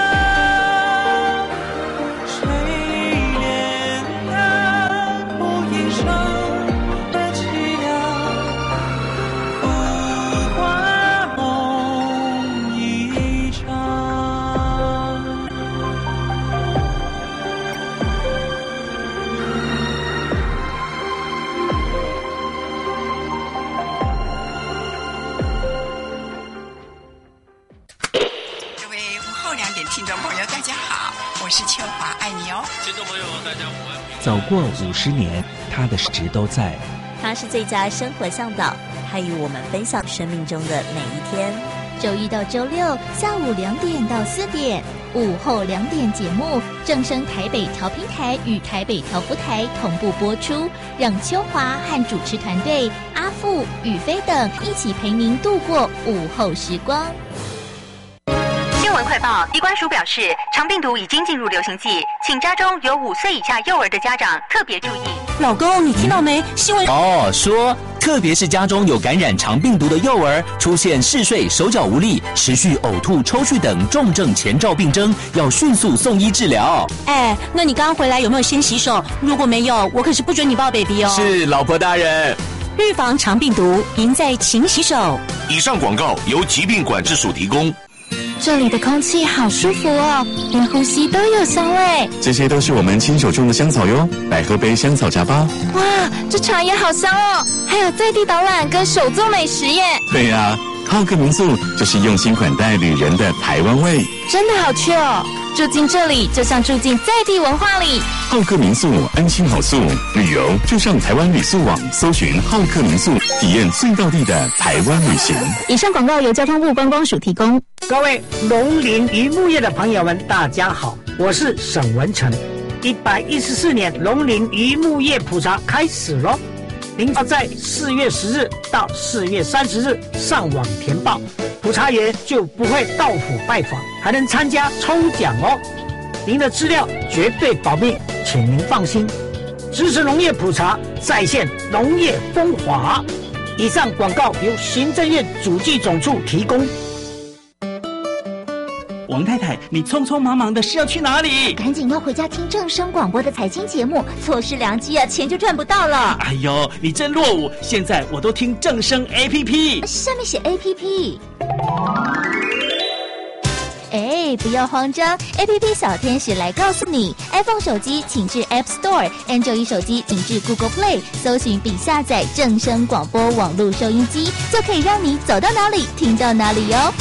Speaker 16: 走过50年，他的实都在。
Speaker 3: 他是最佳生活向导，他与我们分享生命中的每一天。
Speaker 11: 周一到周六下午2点到4点，午后2点节目正声台北调频台与台北调福台同步播出，让秋华和主持团队阿富、宇飞等一起陪您度过午后时光。
Speaker 17: 新闻快报，机关署表示，肠病毒已经进入流行季，请家中有5岁以下幼儿的家长特别注意。
Speaker 18: 老公，你听到没？新闻
Speaker 19: 说，特别是家中有感染肠病毒的幼儿，出现嗜睡、手脚无力、持续呕吐、抽搐等重症前兆病征，要迅速送医治疗。
Speaker 18: 那你刚刚回来有没有先洗手？如果没有，我可是不准你抱 baby 哦。
Speaker 19: 是，老婆大人。
Speaker 18: 预防肠病毒，赢在勤洗手。
Speaker 14: 以上广告由疾病管制署提供。
Speaker 11: 这里的空气好舒服哦，连呼吸都有香味。
Speaker 20: 这些都是我们亲手种的香草哟，来喝杯香草茶吧。
Speaker 11: 哇，这茶也好香哦，还有在地导览跟手作美食耶。
Speaker 20: 对啊，浩客民宿就是用心款待旅人的台湾味，
Speaker 11: 真的好去哦。住进这里就像住进在地文化里。
Speaker 20: 浩客民宿安心好宿，旅游就上台湾旅宿网搜寻浩客民宿，体验最道地的台湾旅行。
Speaker 18: 以上广告由交通部观光署提供。
Speaker 21: 各位农林渔牧业的朋友们，大家好，我是沈文成。114年农林渔牧业普查开始咯，您要在4月10日到4月30日上网填报，普查员就不会到府拜访，还能参加抽奖哦。您的资料绝对保密，请您放心。支持农业普查，再现农业风华。以上广告由行政院主计总处提供。
Speaker 1: 王太太，你匆匆忙忙的是要去哪里？
Speaker 11: 赶紧要回家听正声广播的财经节目，错失良机啊，钱就赚不到了。
Speaker 1: 哎呦，你真落伍！现在我都听正声 APP，
Speaker 11: 上面写 APP。哎，不要慌张 ，APP 小天使来告诉你 ，iPhone 手机请至 App Store，Android 手机请至 Google Play， 搜寻并下载正声广播网络收音机，就可以让你走到哪里听到哪里哟。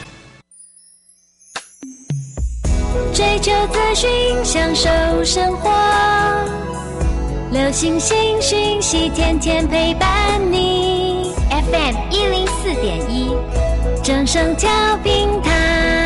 Speaker 2: 追求资讯，享受生活，流行新讯息，天天陪伴你。FM 104.1，正声调频台。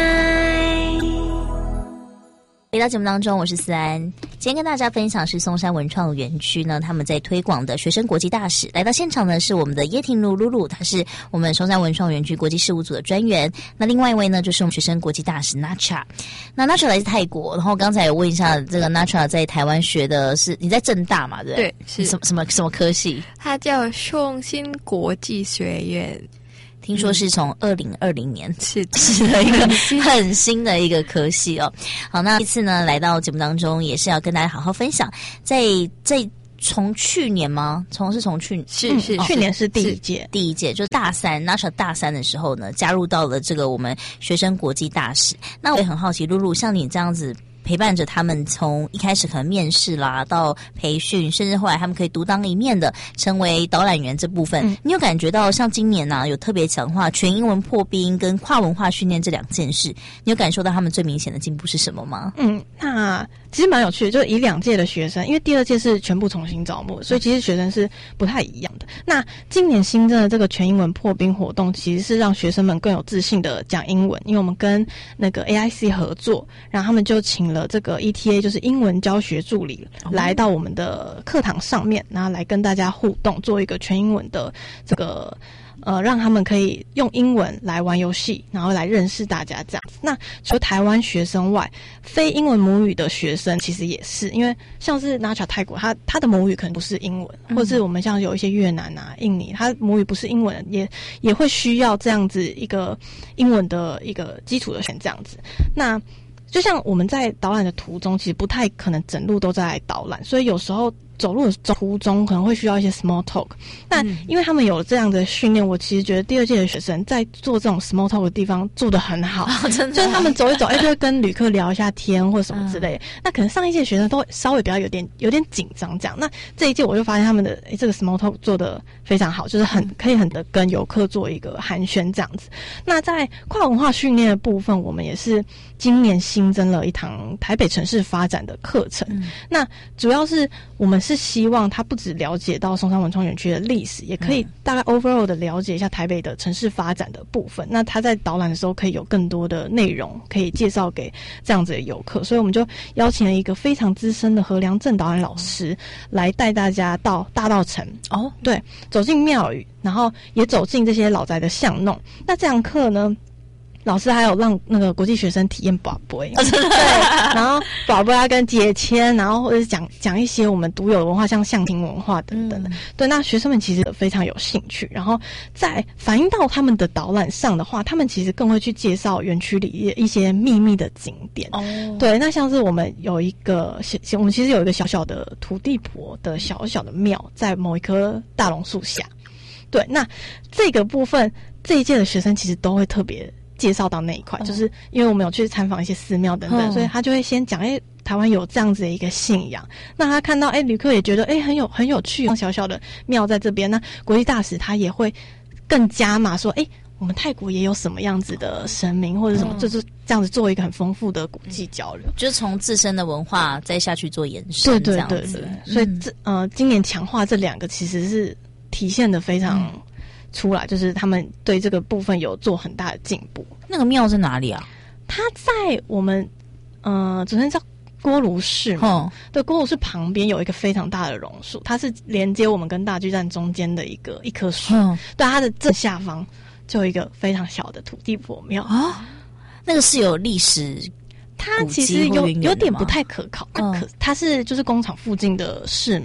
Speaker 3: 回到节目当中，我是思安。今天跟大家分享是松山文创园区呢，他们在推广的学生国际大使。来到现场呢是我们的叶婷露露露，她是我们松山文创园区国际事务组的专员。那另外一位呢就是我们学生国际大使 Nacha。那 Nacha 来自泰国，然后刚才有问一下，这个 Nacha 在台湾学的是你在政大嘛？对不对？
Speaker 5: 对，是
Speaker 3: 什么科系？
Speaker 5: 它叫创新国际学院。
Speaker 3: 听说是从2020年是的一个很新的一个科系哦。好，那这次呢来到节目当中，也是要跟大家好好分享，在从去年吗？从去
Speaker 4: 去年是第一届，
Speaker 3: 就大三 Nacha 大三的时候呢，加入到了这个我们学生国际大使。那我也很好奇，露露像你这样子陪伴着他们从一开始可能面试啦，到培训，甚至后来他们可以独当一面的成为导览员这部分，你有感觉到像今年有特别强化全英文破冰跟跨文化训练这两件事，你有感受到他们最明显的进步是什么吗？
Speaker 4: 那其实蛮有趣的，就是以2届的学生，因为第2届是全部重新招募，所以其实学生是不太一样的。那今年新增的这个全英文破冰活动，其实是让学生们更有自信的讲英文，因为我们跟那个 AIC 合作，然后他们就请了这个 ETA 就是英文教学助理来到我们的课堂上面，然后来跟大家互动，做一个全英文的这个让他们可以用英文来玩游戏，然后来认识大家这样子。那除了台湾学生外，非英文母语的学生其实也是，因为像是 Nacha 泰国，他的母语可能不是英文，或者是我们像有一些越南啊、印尼，他母语不是英文，也会需要这样子一个英文的一个基础的这样子。那就像我们在导览的途中，其实不太可能整路都在导览，所以有时候走路的途中可能会需要一些 small talk。那因为他们有这样的训练，我其实觉得第2届的学生在做这种 small talk 的地方做得很好，真的，就是他们走一走，就会跟旅客聊一下天或者什么之类的。那可能上一届的学生都会稍微比较有点紧张这样。那这一届我就发现他们的这个 small talk 做得非常好，就是可以很的跟游客做一个寒暄这样子。那在跨文化训练的部分，我们也是今年新增了一堂台北城市发展的课程。那主要是我们是希望他不只了解到松山文创园区的历史，也可以大概 overall 的了解一下台北的城市发展的部分。那他在导览的时候可以有更多的内容可以介绍给这样子的游客，所以我们就邀请了一个非常资深的何良正导览老师来带大家到大稻埕对，走进庙宇，然后也走进这些老宅的巷弄。那这堂课呢，老师还有让那个国际学生体验拔杯，对，然后拔杯啊跟解签，然后或者是讲一些我们独有的文化，像象形文化等等的。对，那学生们其实非常有兴趣，然后在反映到他们的导览上的话，他们其实更会去介绍园区里一些秘密的景点。对，那像是我们有一个我们其实有一个小小的土地婆的小小的庙，在某一棵大榕树下。对，那这个部分这一届的学生其实都会特别介绍到那一块，就是因为我们有去参访一些寺庙等等，所以他就会先讲台湾有这样子的一个信仰。那他看到旅客也觉得很有趣，小小的庙在这边，那国际大使他也会更加码说我们泰国也有什么样子的神明或者什么，就是这样子做一个很丰富的古迹交流，
Speaker 3: 就是从自身的文化再下去做延伸，对，
Speaker 4: 所以今年强化这2个其实是体现的非常出来，就是他们对这个部分有做很大的进步。
Speaker 3: 那个庙在哪里啊？
Speaker 4: 它在我们昨天叫锅炉市嘛，对，锅炉市旁边有一个非常大的榕树，它是连接我们跟大巨蛋中间的一棵树，对，它的正下方就有一个非常小的土地婆庙
Speaker 3: 啊，那个是有历史。
Speaker 4: 它其实有点不太可靠，它是就是工厂附近的市民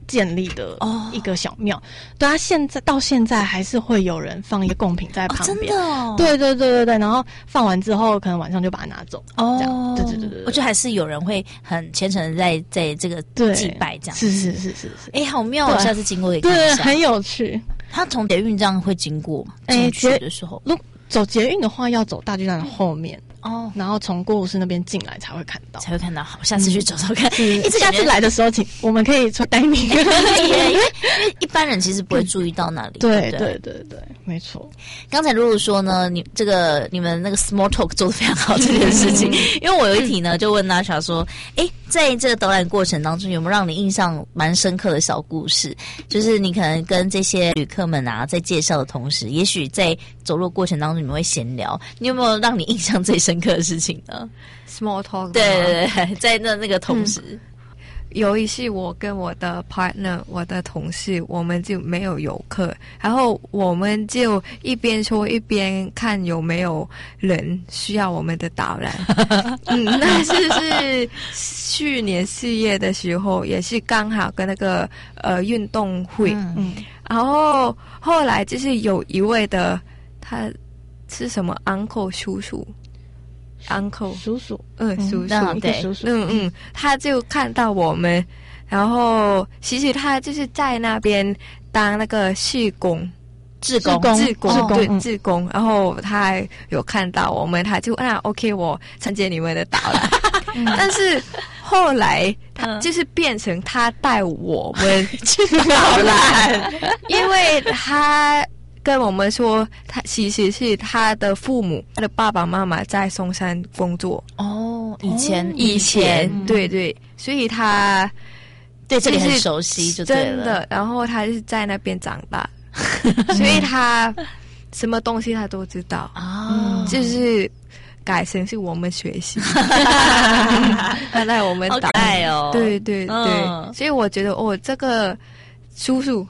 Speaker 4: 建立的一个小庙。对，它到现在还是会有人放一个贡品在旁边。
Speaker 3: 真的哦。
Speaker 4: 对，然后放完之后，可能晚上就把它拿走。这样。对。
Speaker 3: 我觉得还是有人会很虔诚的在这个祭拜这样。
Speaker 4: 是。
Speaker 3: 好妙哦！下次经过可以看一下。
Speaker 4: 对，很有趣。
Speaker 3: 他从捷运这样会经过吗？进去的时候，
Speaker 4: 走捷运的话，要走大巨蛋的后面然后从郭武士那边进来才会看到。好，下次去找找看。 下次来的时候，我们可以带你。
Speaker 3: 因为一般人其实不会注意到那里。
Speaker 4: 对，没错。
Speaker 3: 刚才露露说呢，你们那个 small talk 做得非常好这件事情。因为我有一题呢，就问Nasha说，在这个导览过程当中，有没有让你印象蛮深刻的小故事？就是你可能跟这些旅客们在介绍的同时，也许在走路过程当中你们会闲聊，你有没有让你印象最深刻的事情呢？
Speaker 5: small talk
Speaker 3: 对，在那个同时。
Speaker 5: 有一次我跟我的 partner 我的同事我们就没有游客，然后我们就一边说一边看有没有人需要我们的导览。那是去年4月的时候，也是刚好跟那个运动会。然后后来就是有一位的他是什么 uncle 叔叔，uncle
Speaker 4: 叔叔，
Speaker 5: 叔叔，他就看到我们，然后其实他就是在那边当那个志工，然后他有看到我们，他就OK， 我参加你们的导览。但是后来他就是变成他带我们去导览，因为他跟我们说，他其实是他的父母，他的爸爸妈妈在松山工作。
Speaker 3: 以前，
Speaker 5: 对，所以他
Speaker 3: 对这里很熟悉，就对了。
Speaker 5: 真的，然后他是在那边长大，所以他什么东西他都知道。就是改成是我们学习，他带我们打。
Speaker 3: 好可爱哦！
Speaker 5: 对，所以我觉得这个叔叔，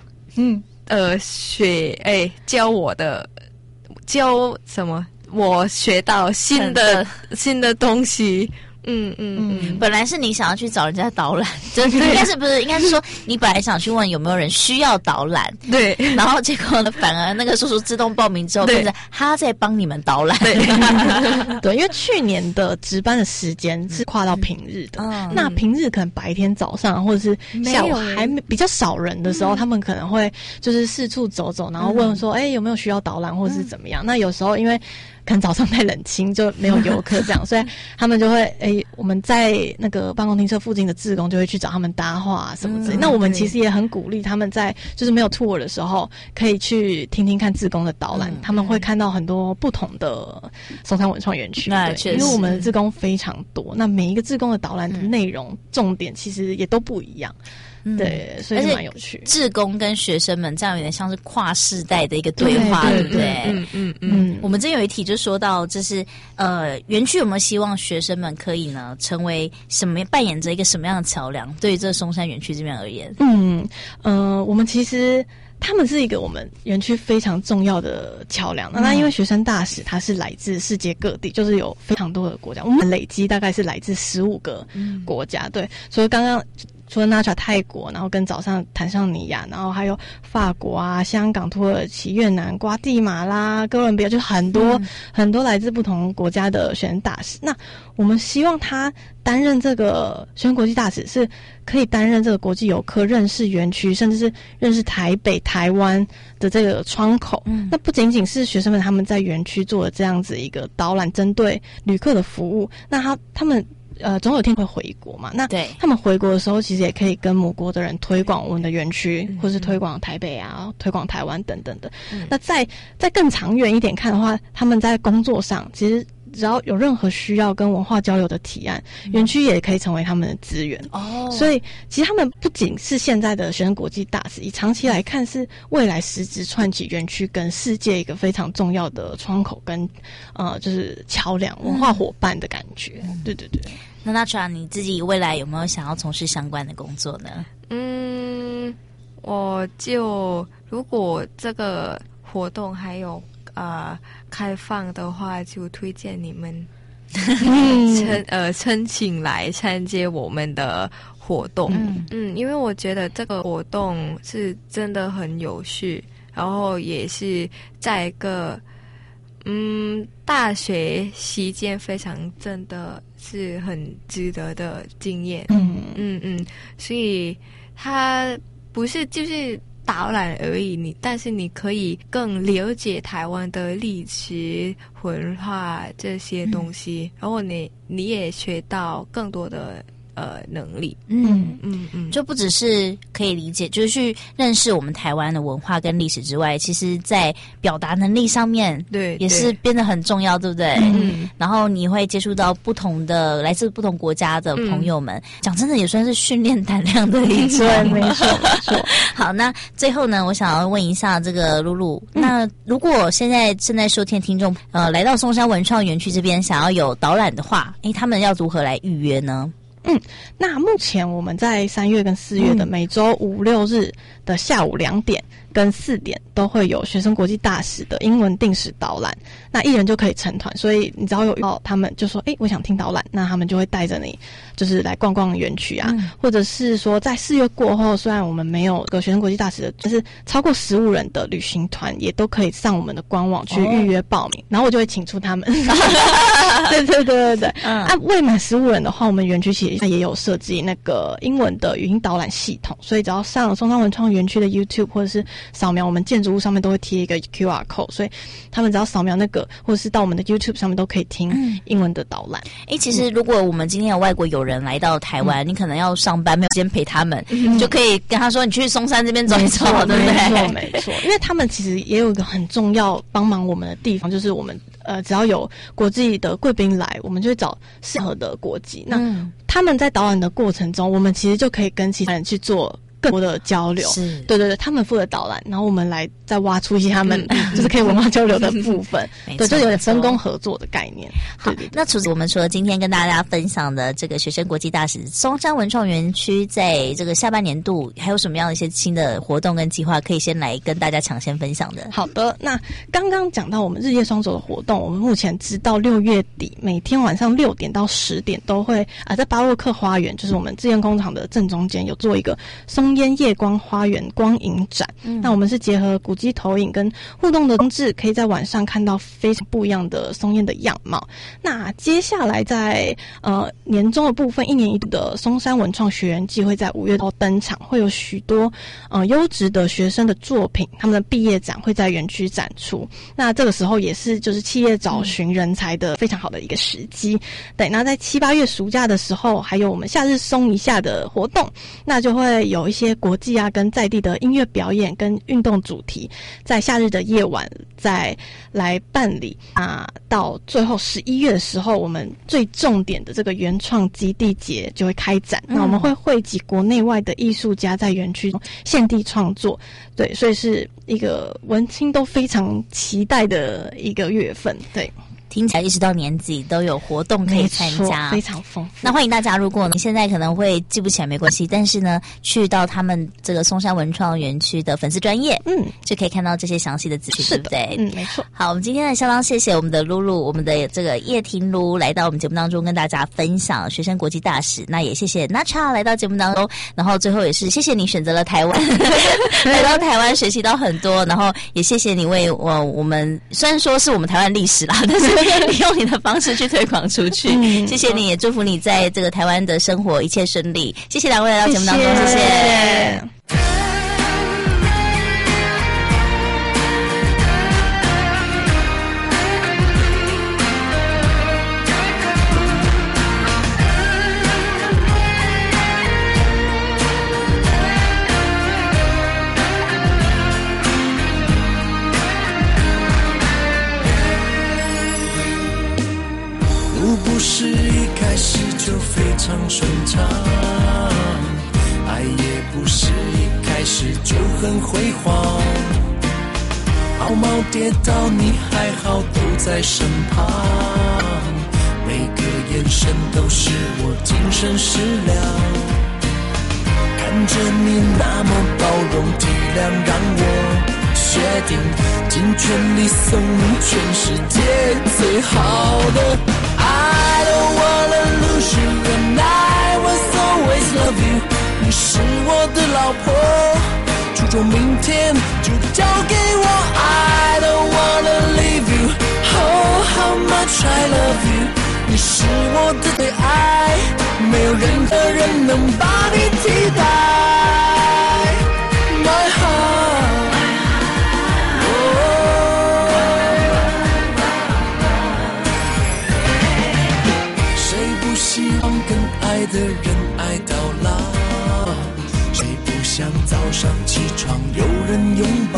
Speaker 5: 教什么？我学到新的东西。
Speaker 3: 本来是你想要去找人家导览，应该是说你本来想去问有没有人需要导览，
Speaker 5: 对，
Speaker 3: 然后结果呢，反而那个叔叔自动报名之后，变成他在帮你们导览。
Speaker 4: 对，因为去年的值班的时间是跨到平日的，那平日可能白天早上或者是下午还比较少人的时候，他们可能会就是四处走走，然后问说，有没有需要导览或者是怎么样？那有时候因为可能早上太冷清，就没有游客这样，所以他们就会我们在那个办公厅车附近的志工就会去找他们搭话什么之类。那我们其实也很鼓励他们在就是没有 tour 的时候，可以去听听看志工的导览，他们会看到很多不同的松山文创园区。对，因为我们的志工非常多，那每一个志工的导览的内容重点其实也都不一样。对，所以蛮有趣。
Speaker 3: 志工跟学生们这样有点像是跨世代的一个对话，对不对？我们这有一题就说到，就是园区有没有希望学生们可以呢成为扮演着一个什么样的桥梁？对于这松山园区这边而言，
Speaker 4: 我们其实他们是一个我们园区非常重要的桥梁。那因为学生大使他是来自世界各地，就是有非常多的国家，我们累积大概是来自15个国家。对，所以刚刚除了Nasha泰国，然后跟早上坦桑尼亚，然后还有法国啊、香港、土耳其、越南、瓜地马拉、哥伦比亚，就很多来自不同国家的学生大使。那我们希望他担任这个学生国际大使，是可以担任这个国际游客认识园区，甚至是认识台北、台湾的这个窗口。那不仅仅是学生们他们在园区做的这样子一个导览，针对旅客的服务，那他们总有一天会回国嘛？那他们回国的时候，其实也可以跟母国的人推广我们的园区，或是推广台北啊、推广台湾等等的。那再更长远一点看的话，他们在工作上，其实只要有任何需要跟文化交流的提案，园区也可以成为他们的资源。所以其实他们不仅是现在的学生国际大使，以长期来看，是未来实质串起园区跟世界一个非常重要的窗口跟就是桥梁、文化伙伴的感觉。对。
Speaker 3: 那Nasha你自己未来有没有想要从事相关的工作呢？
Speaker 5: 我就如果这个活动还有开放的话，就推荐你们申请来参加我们的活动。因为我觉得这个活动是真的很有趣，然后也是在一个大学期间非常真的是很值得的经验。所以它不是就是导览而已，但是你可以更了解台湾的历史文化这些东西，然后你也学到更多的能力。
Speaker 3: 就不只是可以理解，就是去认识我们台湾的文化跟历史之外，其实在表达能力上面
Speaker 5: 对
Speaker 3: 也是变得很重要，对不对？然后你会接触到不同的来自不同国家的朋友们，讲真的也算是训练胆量的一种。
Speaker 4: 对，没错没错。
Speaker 3: 好，那最后呢，我想要问一下这个露露，那如果现在正在收听的听众来到松山文创园区这边想要有导览的话，他们要如何来预约呢？
Speaker 4: 那目前我们在3月跟4月的每周5、6日的下午2点跟4点都会有学生国际大使的英文定时导览，那一人就可以成团，所以你只要有遇到他们就说我想听导览，那他们就会带着你就是来逛逛园区啊，或者是说在4月过后，虽然我们没有个学生国际大使的，就是超过15人的旅行团也都可以上我们的官网去预约报名，然后我就会请出他们。对。未满15人的话，我们园区其实也有设计那个英文的语音导览系统，所以只要上松山文创园区的 YouTube 或者是扫描我们建筑物上面都会贴一个 QR code， 所以他们只要扫描那个，或者是到我们的 YouTube 上面都可以听英文的导览。
Speaker 3: 其实如果我们今天有外国友人来到台湾，你可能要上班没有时间陪他们，就可以跟他说你去松山这边走一走，对不对？
Speaker 4: 没错，因为他们其实也有一个很重要帮忙我们的地方，就是我们只要有国际的贵宾来，我们就会找适合的国籍。那他们在导览的过程中，我们其实就可以跟其他人去做更多的交流。对，他们负责导览，然后我们来再挖出一些他们就是可以文化交流的部分。对，就有点分工合作的概念。
Speaker 3: 好，那除了今天跟大家分享的这个学生国际大使松山文创园区在这个下半年度还有什么样的一些新的活动跟计划，可以先来跟大家抢先分享的？
Speaker 4: 好的，那刚刚讲到我们日夜双走的活动，我们目前直到6月底，每天晚上6点到10点都会在巴洛克花园，就是我们志愿工厂的正中间有做一个松烟夜光花园光影展。那我们是结合古迹投影跟互动的装置，可以在晚上看到非常不一样的松烟的样貌。那接下来在年终的部分，1年1度的松山文创学园季会在5月登场，会有许多优质的学生的作品，他们的毕业展会在园区展出。那这个时候也是就是企业找寻人才的非常好的一个时机。对，那在7、8月暑假的时候，还有我们夏日松一下的活动，那就会有一些国际跟在地的音乐表演跟运动主题，在夏日的夜晚再来办理。到最后11月的时候，我们最重点的这个原创基地节就会开展。那我们会汇集国内外的艺术家在园区现地创作。对，所以是一个文青都非常期待的一个月份。对，
Speaker 3: 听起来一直到年底都有活动可以参加，
Speaker 4: 非常丰富。
Speaker 3: 那欢迎大家，如果你现在可能会记不起来没关系，但是呢，去到他们这个松山文创园区的粉丝专页，就可以看到这些详细的资讯，对不对？
Speaker 4: 没错。
Speaker 3: 好，我们今天呢相当谢谢我们的露露，我们的这个叶婷露来到我们节目当中跟大家分享学生国际大使。那也谢谢 Nacha 来到节目当中，然后最后也是谢谢你选择了台湾，来到台湾学习到很多，然后也谢谢你为我们虽然说是我们台湾历史啦，但是你用你的方式去推广出去。谢谢你，也祝福你在这个台湾的生活一切顺利。谢谢两位来到节目当中，谢谢。
Speaker 6: 不是一开始就非常顺畅，爱也不是一开始就很辉煌，毛毛跌倒你还好都在身旁，每个眼神都是我精神食粮，看着你那么包容体谅，让我决定尽全力送你全世界最好的。I don't wanna lose you and I will always love you 我的老婆，注重明天就交给我。I don't wanna leave you, oh how much I love you， 你是我的最爱，没有任何人能把你替代。My heart， 谁不希望跟爱的人爱到老？谁不想早上起床有人拥抱？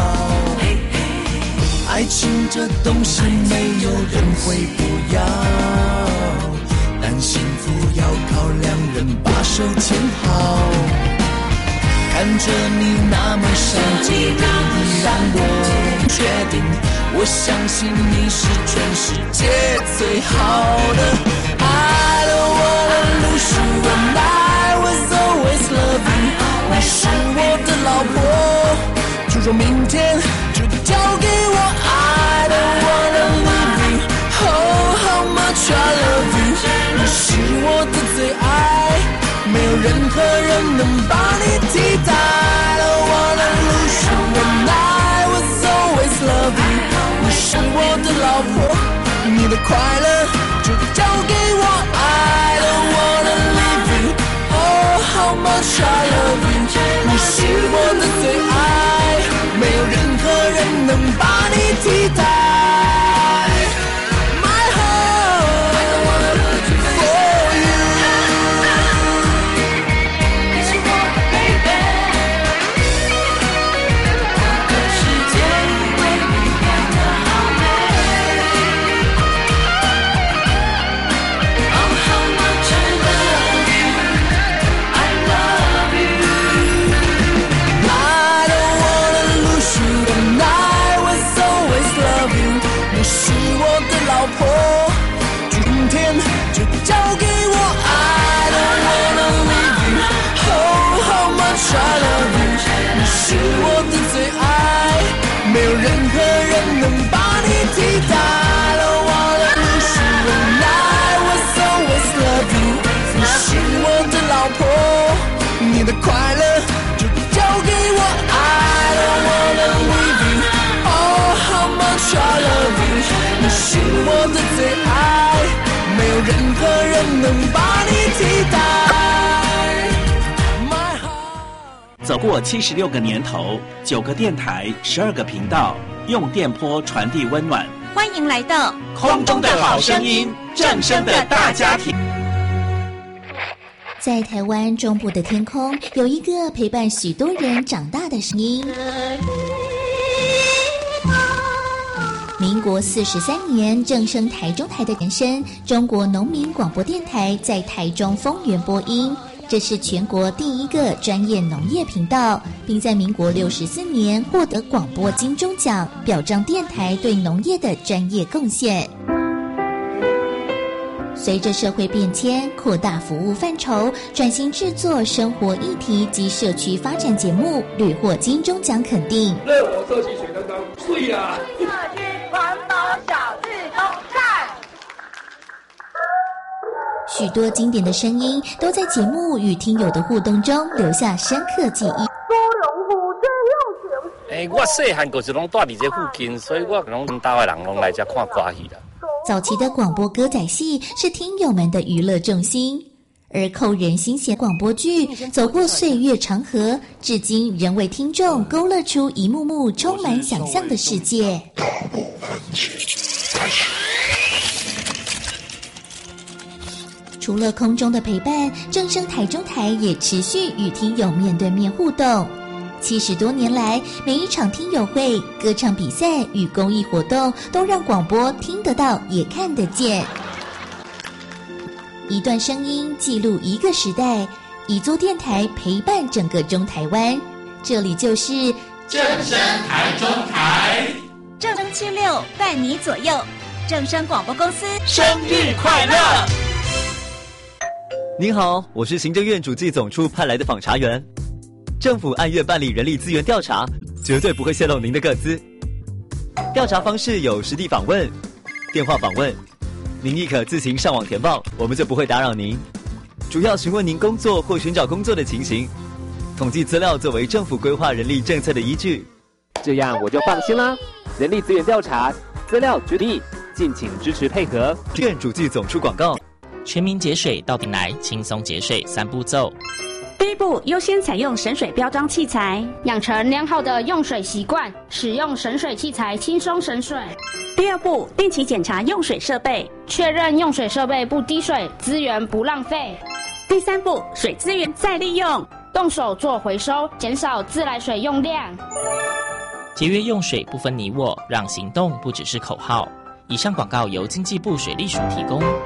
Speaker 6: 爱情这东西没有人会不要，但幸福要靠两人把手牵好。看着你那么想见你，让我决定，我相信你是全世界最好的。I don't wanna lose you and I will always love you， 你是我的老婆，注重明天就交给我。I don't wanna leave you, oh how much I love you， 你是我的最爱，没有任何人能把你替代。I don't wanna lose you and I will always love you， 你是我的老婆，你的快乐就交给我。I don't wanna leave you, oh how much I love you， 你是我的最爱，没有任何人能把你替代。是我的最爱，没有任何人能把你替代。I don't wanna lose you and I will always love you， 你是我的老婆，你的快乐就交给我。I don't wanna leave you, oh how much I love you， 你是我的最爱，没有任何人能把你替代。
Speaker 1: 走过76个年头，9个电台，12个频道，用电波传递温暖。
Speaker 12: 欢迎来到
Speaker 1: 空中的好声音，正声的大家庭。
Speaker 11: 在台湾中部的天空，有一个陪伴许多人长大的声音。民国43年，正声台中台的前身中国农民广播电台在台中丰原播音。这是全国第一个专业农业频道，并在民国64年获得广播金钟奖，表彰电台对农业的专业贡献。随着社会变迁，扩大服务范畴，转型制作生活议题及社区发展节目，屡获金钟奖肯定。
Speaker 7: 热火社区水灯灯，对啊！
Speaker 22: 社区环保小志工站。
Speaker 11: 许多经典的声音都在节目与听友的互动中留下深刻记忆。
Speaker 23: 我细汉就是拢住伫这附近，所以我拢跟岛的人拢来这看歌戏啦。
Speaker 11: 早期的广播歌仔戏是听友们的娱乐重心，而扣人心弦广播剧走过岁月长河，至今仍为听众勾勒出一幕幕充满想象的世界。除了空中的陪伴，正声台中台也持续与听友面对面互动。70多年来，每一场听友会、歌唱比赛与公益活动，都让广播听得到也看得见。一段声音记录一个时代，一座电台陪伴整个中台湾。这里就是
Speaker 24: 正声台中台，
Speaker 12: 正声76伴你左右，正声广播公司
Speaker 1: 生日快乐！
Speaker 25: 您好，我是行政院主计总处派来的访查员。政府按月办理人力资源调查，绝对不会泄露您的个资。调查方式有实地访问、电话访问，您亦可自行上网填报，我们就不会打扰您。主要询问您工作或寻找工作的情形， 统计资料作为政府规划人力政策的依据，
Speaker 8: 这样我就放心啦。人力资源调查资料决定，敬请支持配合。
Speaker 25: 院主计总处广告。
Speaker 9: 全民节水到底来，轻松节水3步骤。
Speaker 12: 第一步，优先采用省水标章器材，
Speaker 10: 养成良好的用水习惯，使用省水器材轻松省水。
Speaker 12: 第二步，定期检查用水设备，
Speaker 10: 确认用水设备不滴水，资源不浪费。
Speaker 12: 第三步，水资源再利用，
Speaker 10: 动手做回收，减少自来水用量。
Speaker 9: 节约用水不分你我，让行动不只是口号。以上广告由经济部水利署提供。